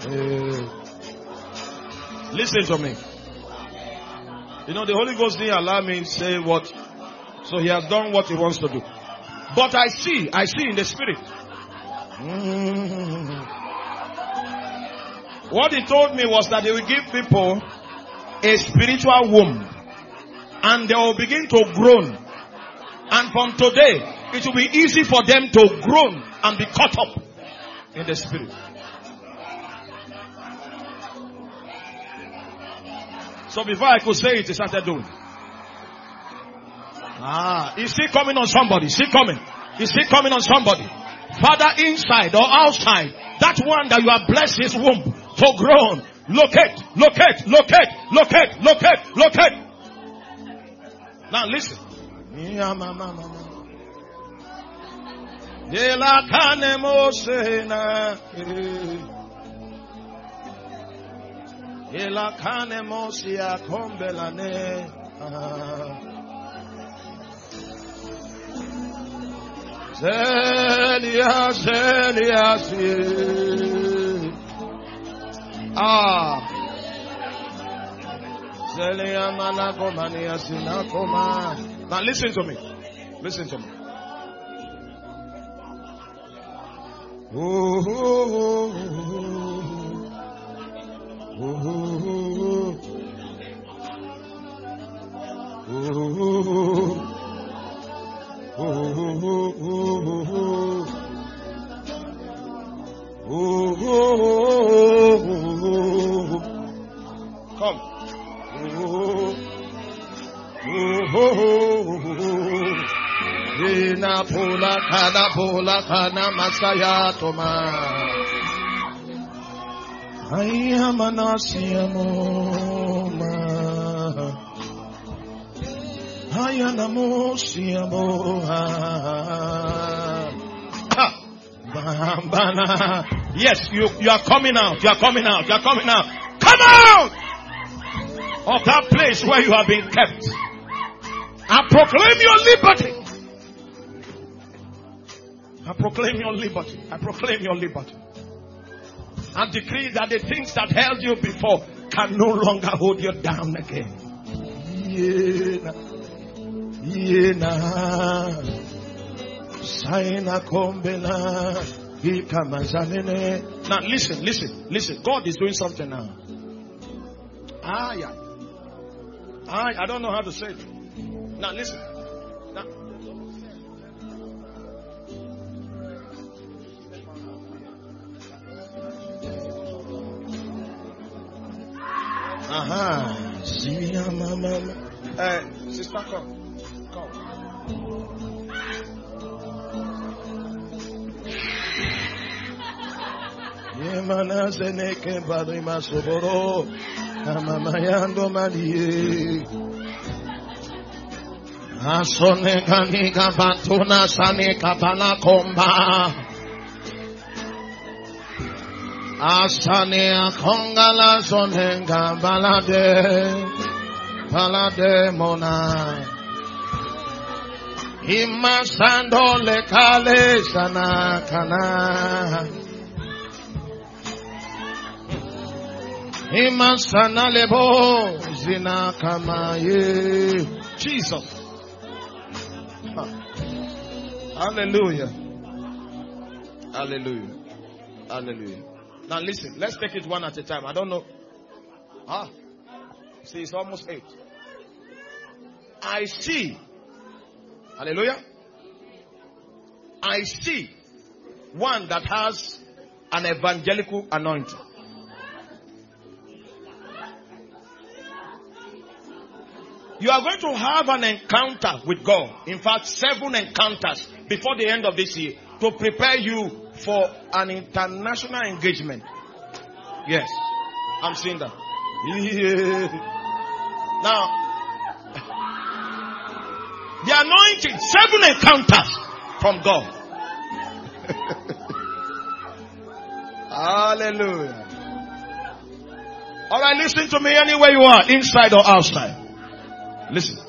Listen to me. You know the Holy Ghost didn't allow me to say what, so he has done what he wants to do. But I see, I see in the spirit. Mm. What he told me was that he will give people a spiritual womb and they will begin to groan. And from today, it will be easy for them to groan and be caught up in the spirit. So before I could say it, he started doing. Ah, is he coming on somebody? Is he coming? Is he coming on somebody? Father, inside or outside, that one that you have blessed his womb to groan. Locate, locate, locate, locate, locate, locate. Now listen. Zelia, Zelia, Ah, Zelia, Malakomania, Sinakoma. Now listen to me. Listen to me. Ooh, ooh, ooh, ooh, ooh, ooh, ooh, come. Ina pula kana pula kana masaya toma. I am an asiamo. I am an asiamo. Yes, you, you are coming out. You are coming out. You are coming out. Come out of that place where you have been kept. I proclaim your liberty. I proclaim your liberty. I proclaim your liberty. And decree that the things that held you before can no longer hold you down again. Yeah. Yeah. Saina kombena. Now listen, listen, listen. God is doing something now. Ah, yeah. I, I don't know how to say it. Now listen. Now. Aha. See ya, mama. Hey, sister, come. Come. Yemana seneke badrima soboro. Amamayando madiye. Asone kanika batuna sane kapana komba. Asane akongala sonenga balade. Balade mona. Imasando le kale sana kana. Imasana lebo zina kamaye. Jesus. Hallelujah. Hallelujah. Hallelujah. Now listen, let's take it one at a time. I don't know. Ah. See, it's almost eight. I see. Hallelujah. I see one that has an evangelical anointing. You are going to have an encounter with God. In fact, seven encounters before the end of this year to prepare you for an international engagement. Yes, I'm seeing that. Yeah. Now, the anointing, seven encounters from God. Hallelujah. All right, listen to me anywhere you are, inside or outside. Listen.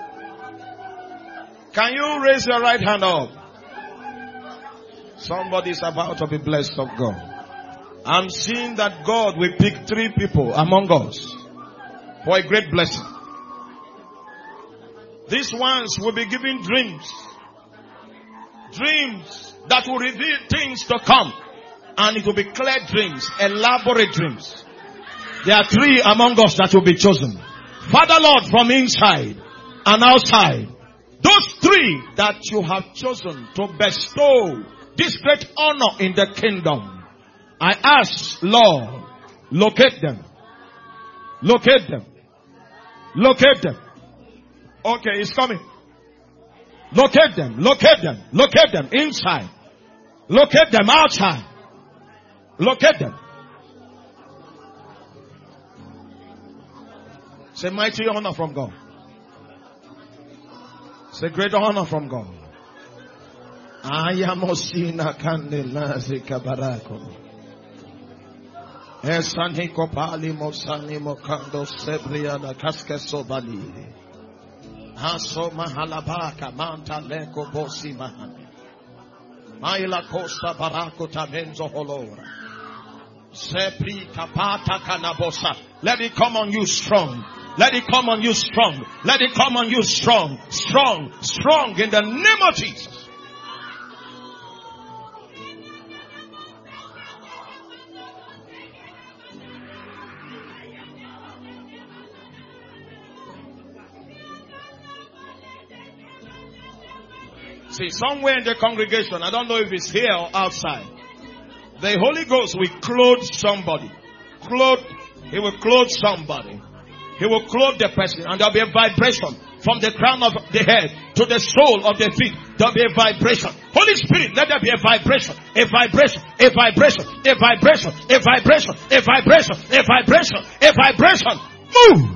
Can you raise your right hand up? Somebody is about to be blessed of God. I'm seeing that God will pick three people among us for a great blessing. These ones will be given dreams. Dreams that will reveal things to come. And it will be clear dreams, elaborate dreams. There are three among us that will be chosen. Father Lord, from inside and outside, those three that you have chosen to bestow this great honor in the kingdom, I ask, Lord, locate them. Locate them. Locate them. Okay, it's coming. Locate them. Locate them. Locate them inside. Locate them outside. Locate them. Say mighty honor from God. Say great honor from God. Ayamosina kandela zikabarako. Esani kopali mosani mokando sebria da kaskeso bali. Haso mahalabaka manta leko bosi mahani. Maila costa barako tabenzo holora. Sepri kapata kanabosa. Let it come on you strong. Let it come on you strong. Let it come on you strong. Strong. Strong in the name of Jesus. See, somewhere in the congregation, I don't know if it's here or outside, the Holy Ghost will clothe somebody. Clothe, he will clothe somebody. He will clothe the person, and there'll be a vibration from the crown of the head to the sole of the feet. There'll be a vibration. Holy Spirit, let there be a vibration, a vibration, a vibration, a vibration, a vibration, a vibration, a vibration, a vibration. Move.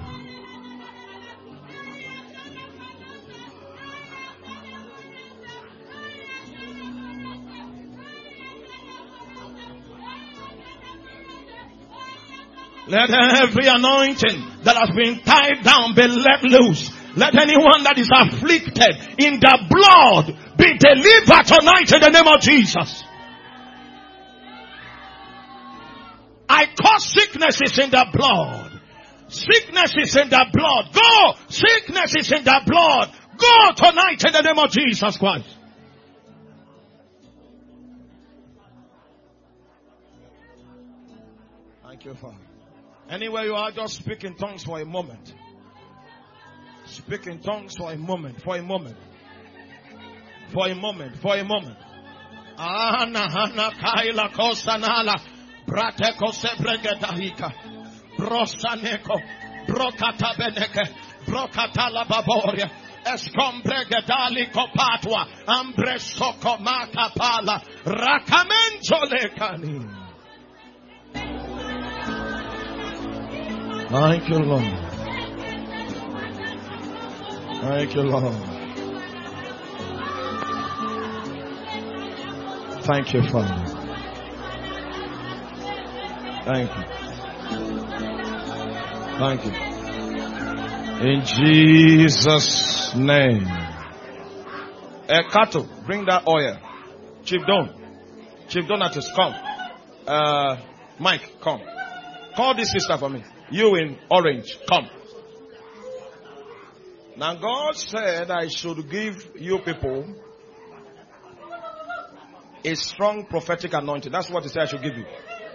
Let every anointing that has been tied down be let loose. Let anyone that is afflicted in the blood be delivered tonight in the name of Jesus. I cause sicknesses in the blood. Sickness is in the blood. Go! Sickness is in the blood. Go tonight in the name of Jesus Christ. Thank you, Father. Anywhere you are, just speak in tongues for a moment. Speak in tongues for a moment, for a moment. For a moment, for a moment. Ana hana kaila kosanala. Brateko sebregedahika. Brosaneko. Brokata beneke. Brokatala baboria. Escombregedali kopatwa. Ambresoko makapala. Rakamenzo lekani. Thank you, Lord. Thank you, Lord. Thank you, Father. Thank you. Thank you. In Jesus' name. Ekato, bring that oil. Chief Don. Chief Donatus, come. Uh, Mike, come. Call this sister for me. You in orange, come. Now God said I should give you people a strong prophetic anointing. That's what He said I should give you.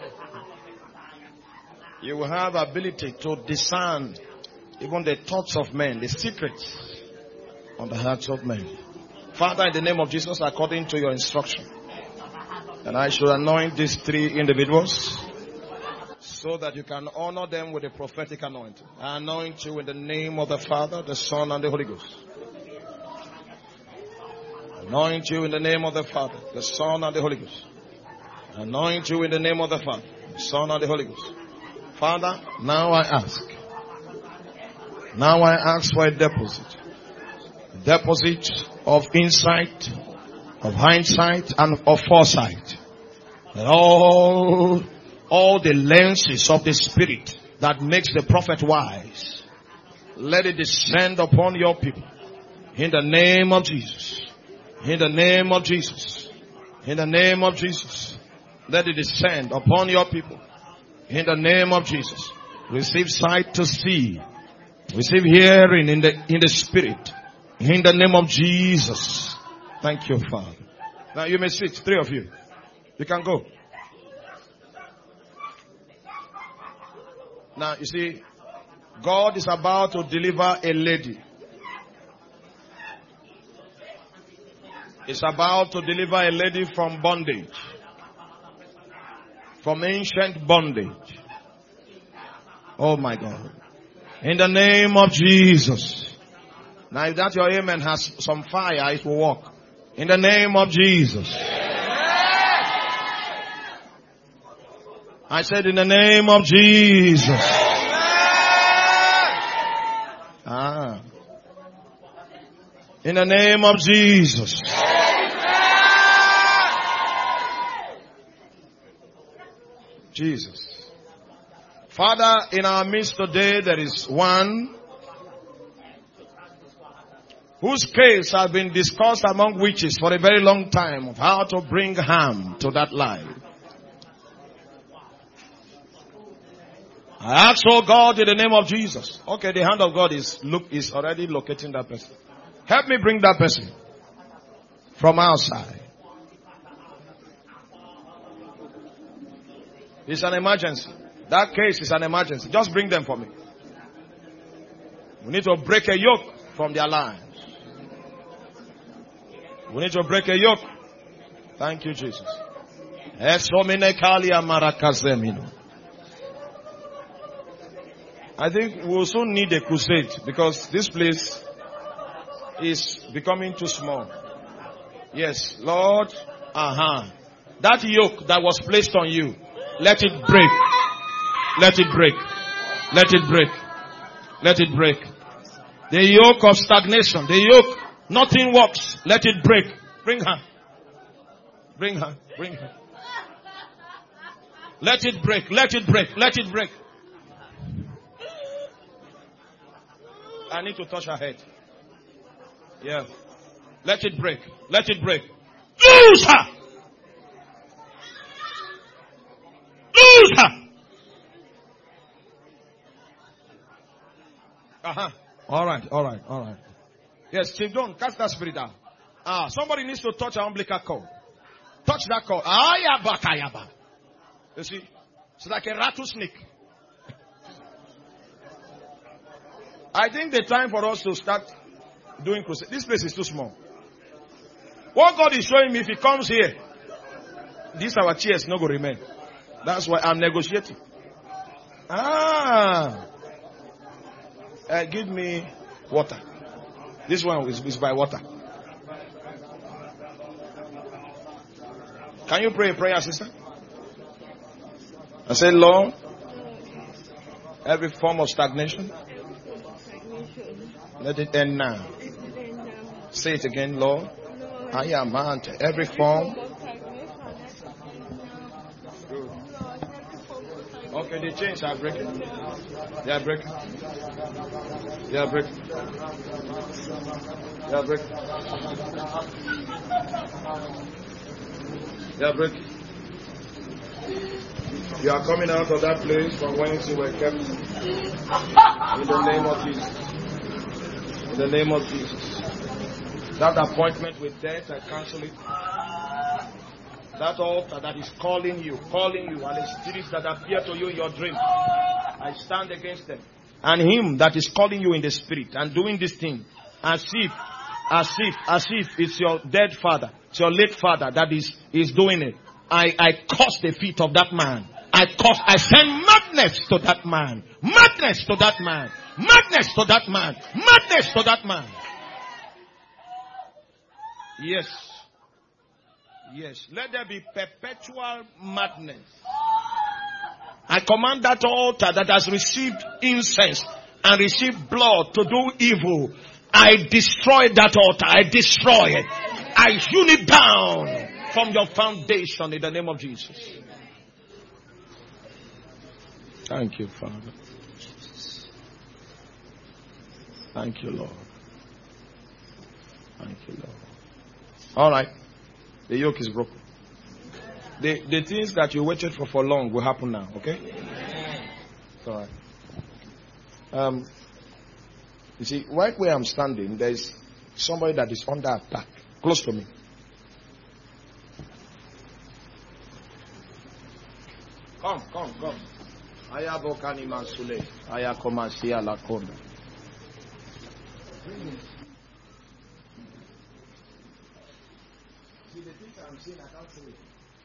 You will have ability to discern even the thoughts of men, the secrets on the hearts of men. Father, in the name of Jesus, according to your instruction, and I should anoint these three individuals so that you can honor them with a prophetic anointing. I anoint you in the name of the Father, the Son, and the Holy Ghost. Anoint you in the name of the Father, the Son, and the Holy Ghost. Anoint you in the name of the Father, the Son, and the Holy Ghost. Father, now I ask. Now I ask for a deposit. A deposit of insight, of hindsight, and of foresight. That all All the lenses of the Spirit that makes the prophet wise, let it descend upon your people. In the name of Jesus. In the name of Jesus. In the name of Jesus. Let it descend upon your people. In the name of Jesus. Receive sight to see. Receive hearing in the, in the Spirit. In the name of Jesus. Thank you, Father. Now you may sit, three of you. You can go. Now, you see, God is about to deliver a lady. It's about to deliver a lady from bondage. From ancient bondage. Oh my God. In the name of Jesus. Now, if that your amen has some fire, it will work. In the name of Jesus. I said in the name of Jesus. Ah. In the name of Jesus. Jesus. Father, in our midst today there is one whose case has been discussed among witches for a very long time of how to bring harm to that life. I ask, oh God, in the name of Jesus. Okay, the hand of God is look is already locating that person. Help me bring that person from outside. It's an emergency. That case is an emergency. Just bring them for me. We need to break a yoke from their lives. We need to break a yoke. Thank you, Jesus. I think we will soon need a crusade because this place is becoming too small. Yes, Lord. Uh-huh. That yoke that was placed on you, let it break. Let it break. Let it break. Let it break. The yoke of stagnation, the yoke, nothing works. Let it break. Bring her. Bring her. Bring her. Let it break. Let it break. Let it break. I need to touch her head. Yeah. Let it break. Let it break. Lose her. Lose her. Uh-huh. All right. All right. All right. Yes, Chief, don't cast that spirit out. Ah, somebody needs to touch our umbilical cord. Touch that cord. Ayaba kayaba. You see, it's like a rattlesnake. I think the time for us to start doing crusade. This place is too small. What God is showing me, if He comes here, these our chairs no go remain. That's why I'm negotiating. Ah, uh, give me water. This one is, is by water. Can you pray a prayer, sister? I say, Lord, every form of stagnation, let it end now. Say it again, Lord. I am bound every form. Okay, the chains are breaking. They are breaking. They are breaking. They are breaking. They are breaking. You are coming out of that place from whence you were kept. In the name of Jesus. In the name of Jesus. That appointment with death, I cancel it. That altar that is calling you, calling you, and the spirits that appear to you in your dream, I stand against them. And him that is calling you in the spirit and doing this thing, as if, as if, as if it's your dead father, it's your late father that is, is doing it. I, I curse the feet of that man. I curse, I send madness to that man. Madness to that man. Madness to that man. Madness to that man. Yes. Yes. Let there be perpetual madness. I command that altar that has received incense and received blood to do evil. I destroy that altar. I destroy it. I hew it down from your foundation in the name of Jesus. Thank you, Father. Thank you, Lord. Thank you, Lord. All right. The yoke is broken. The, the things that you waited for for long will happen now, okay? It's all right. Um, you see, right where I'm standing, there is somebody that is under attack. Close to me. Come, come, come. Ayabokani Mansule. Ayakomasia Lakonda. See, the things I'm seeing, I can't say it.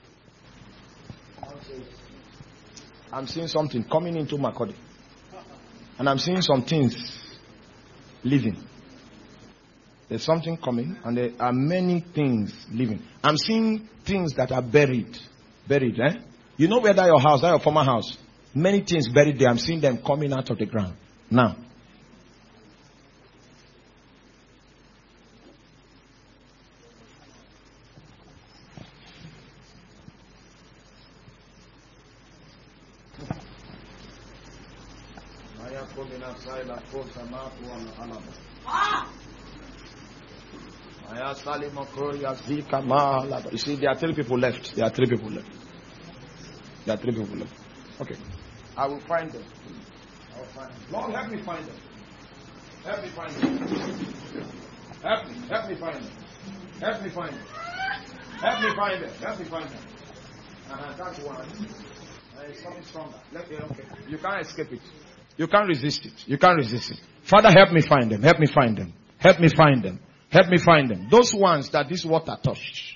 I can't say it. I'm seeing something coming into my body. And I'm seeing some things leaving. There's something coming, and there are many things leaving. I'm seeing things that are buried. Buried, eh? You know where that your house, that your former house? Many things buried there. I'm seeing them coming out of the ground. Now. You see, there are three people left. There are three people left. There are three people left. Okay. I will find them. I will find them. Lord, help me find them. Help me find them. Help me. Help me find them. Help me find them. Help me find them. Help me find them. Uh-huh, that's one. Uh, it's something stronger. Let me, okay. You can't escape it. You can't resist it. You can't resist it. Father, help me find them. Help me find them. Help me find them. Help me find them. Those ones that this water touched.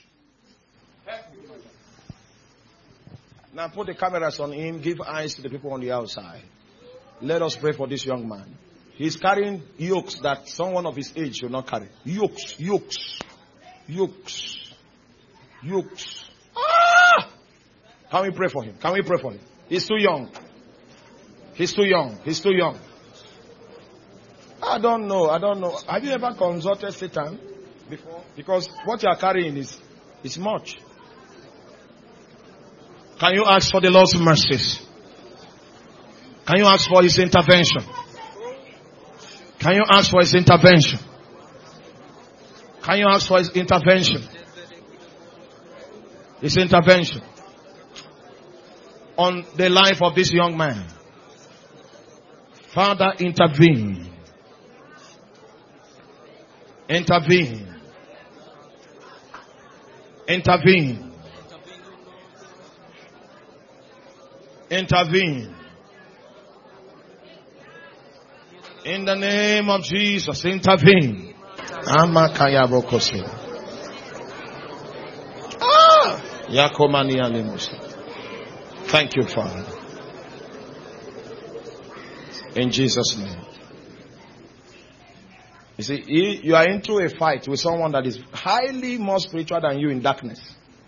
Now put the cameras on him. Give eyes to the people on the outside. Let us pray for this young man. He's carrying yokes that someone of his age should not carry. Yokes, yokes, yokes, yokes. Ah! Can we pray for him? Can we pray for him? He's too young. He's too young. He's too young. I don't know. I don't know. Have you ever consulted Satan before? Because what you are carrying is, is much. Can you ask for the Lord's mercies? Can you ask for his intervention? Can you ask for his intervention? Can you ask for his intervention? His intervention on the life of this young man. Father, intervene. Intervene. Intervene. Intervene. In the name of Jesus, intervene. Amakaya Bokosi. Ah! Yakomani Alimusa. Thank you, Father. In Jesus' name. You see, you are into a fight with someone that is highly more spiritual than you in darkness.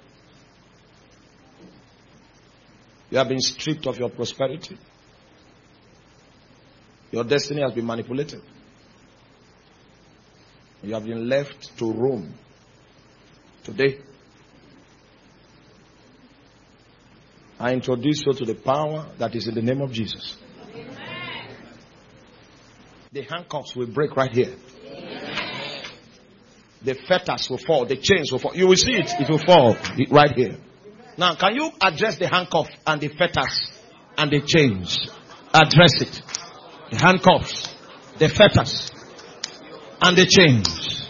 You have been stripped of your prosperity. Your destiny has been manipulated. You have been left to roam. Today, I introduce you to the power that is in the name of Jesus. Amen. The handcuffs will break right here. Amen. The fetters will fall. The chains will fall. You will see it. It will fall right here. Now, can you address the handcuff and the fetters and the chains? Address it. The handcuffs, the fetters, and the chains.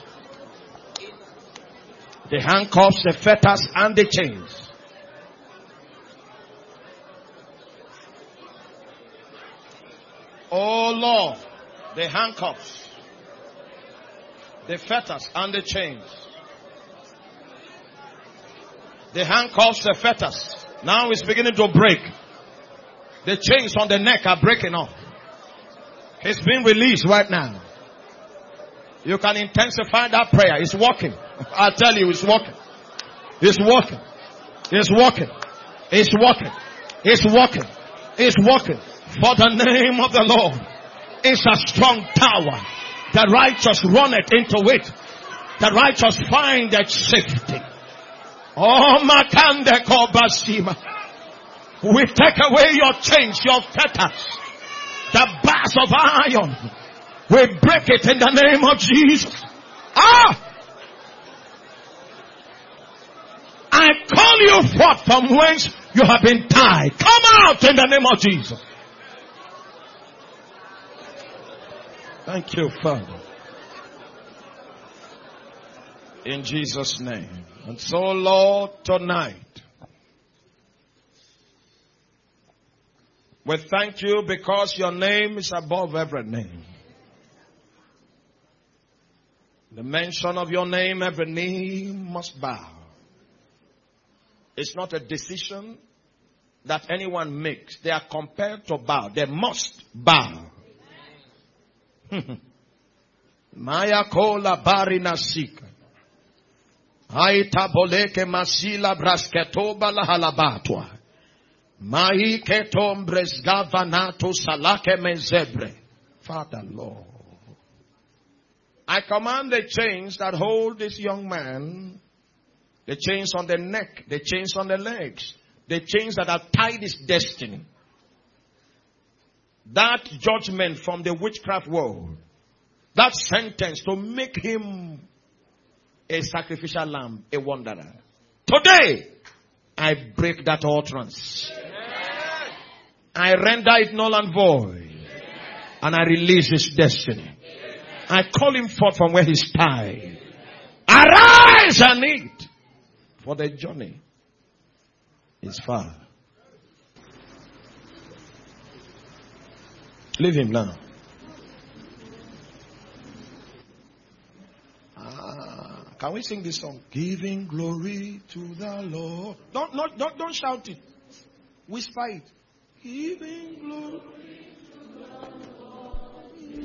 The handcuffs, the fetters, and the chains. Oh Lord, the handcuffs, the fetters, and the chains. The handcuffs, the fetters. Now it's beginning to break. The chains on the neck are breaking off. It's being released right now. You can intensify that prayer. It's working. I tell you, it's working. It's working. It's working. It's working. It's working. It's working. For the name of the Lord is a strong tower. The righteous runneth into it. The righteous find that safety. Oh, Makande Kobasima. We take away your chains, your fetters. The bars of iron. We break it in the name of Jesus. Ah! I call you forth from whence you have been tied. Come out in the name of Jesus. Thank you, Father. In Jesus' name. And so, Lord, tonight, we thank you because your name is above every name. The mention of your name, every knee must bow. It's not a decision that anyone makes. They are compelled to bow. They must bow. Maya kola barina sika. Aita boleke masila brasketoba la halabatwa. Mai ketombres gavanato salake mezebre. Father Lord, I command the chains that hold this young man, the chains on the neck, the chains on the legs, the chains that have tied his destiny, that judgment from the witchcraft world, that sentence to make him a sacrificial lamb, a wanderer. Today, I break that utterance. Amen. I render it null and void. Amen. And I release his destiny. Amen. I call him forth from where he's tied. Amen. Arise and eat, for the journey is far. Leave him now. Ah, can we sing this song? Giving glory to the Lord. Don't, not, don't, don't shout it. Whisper it. Giving glory to the Lord.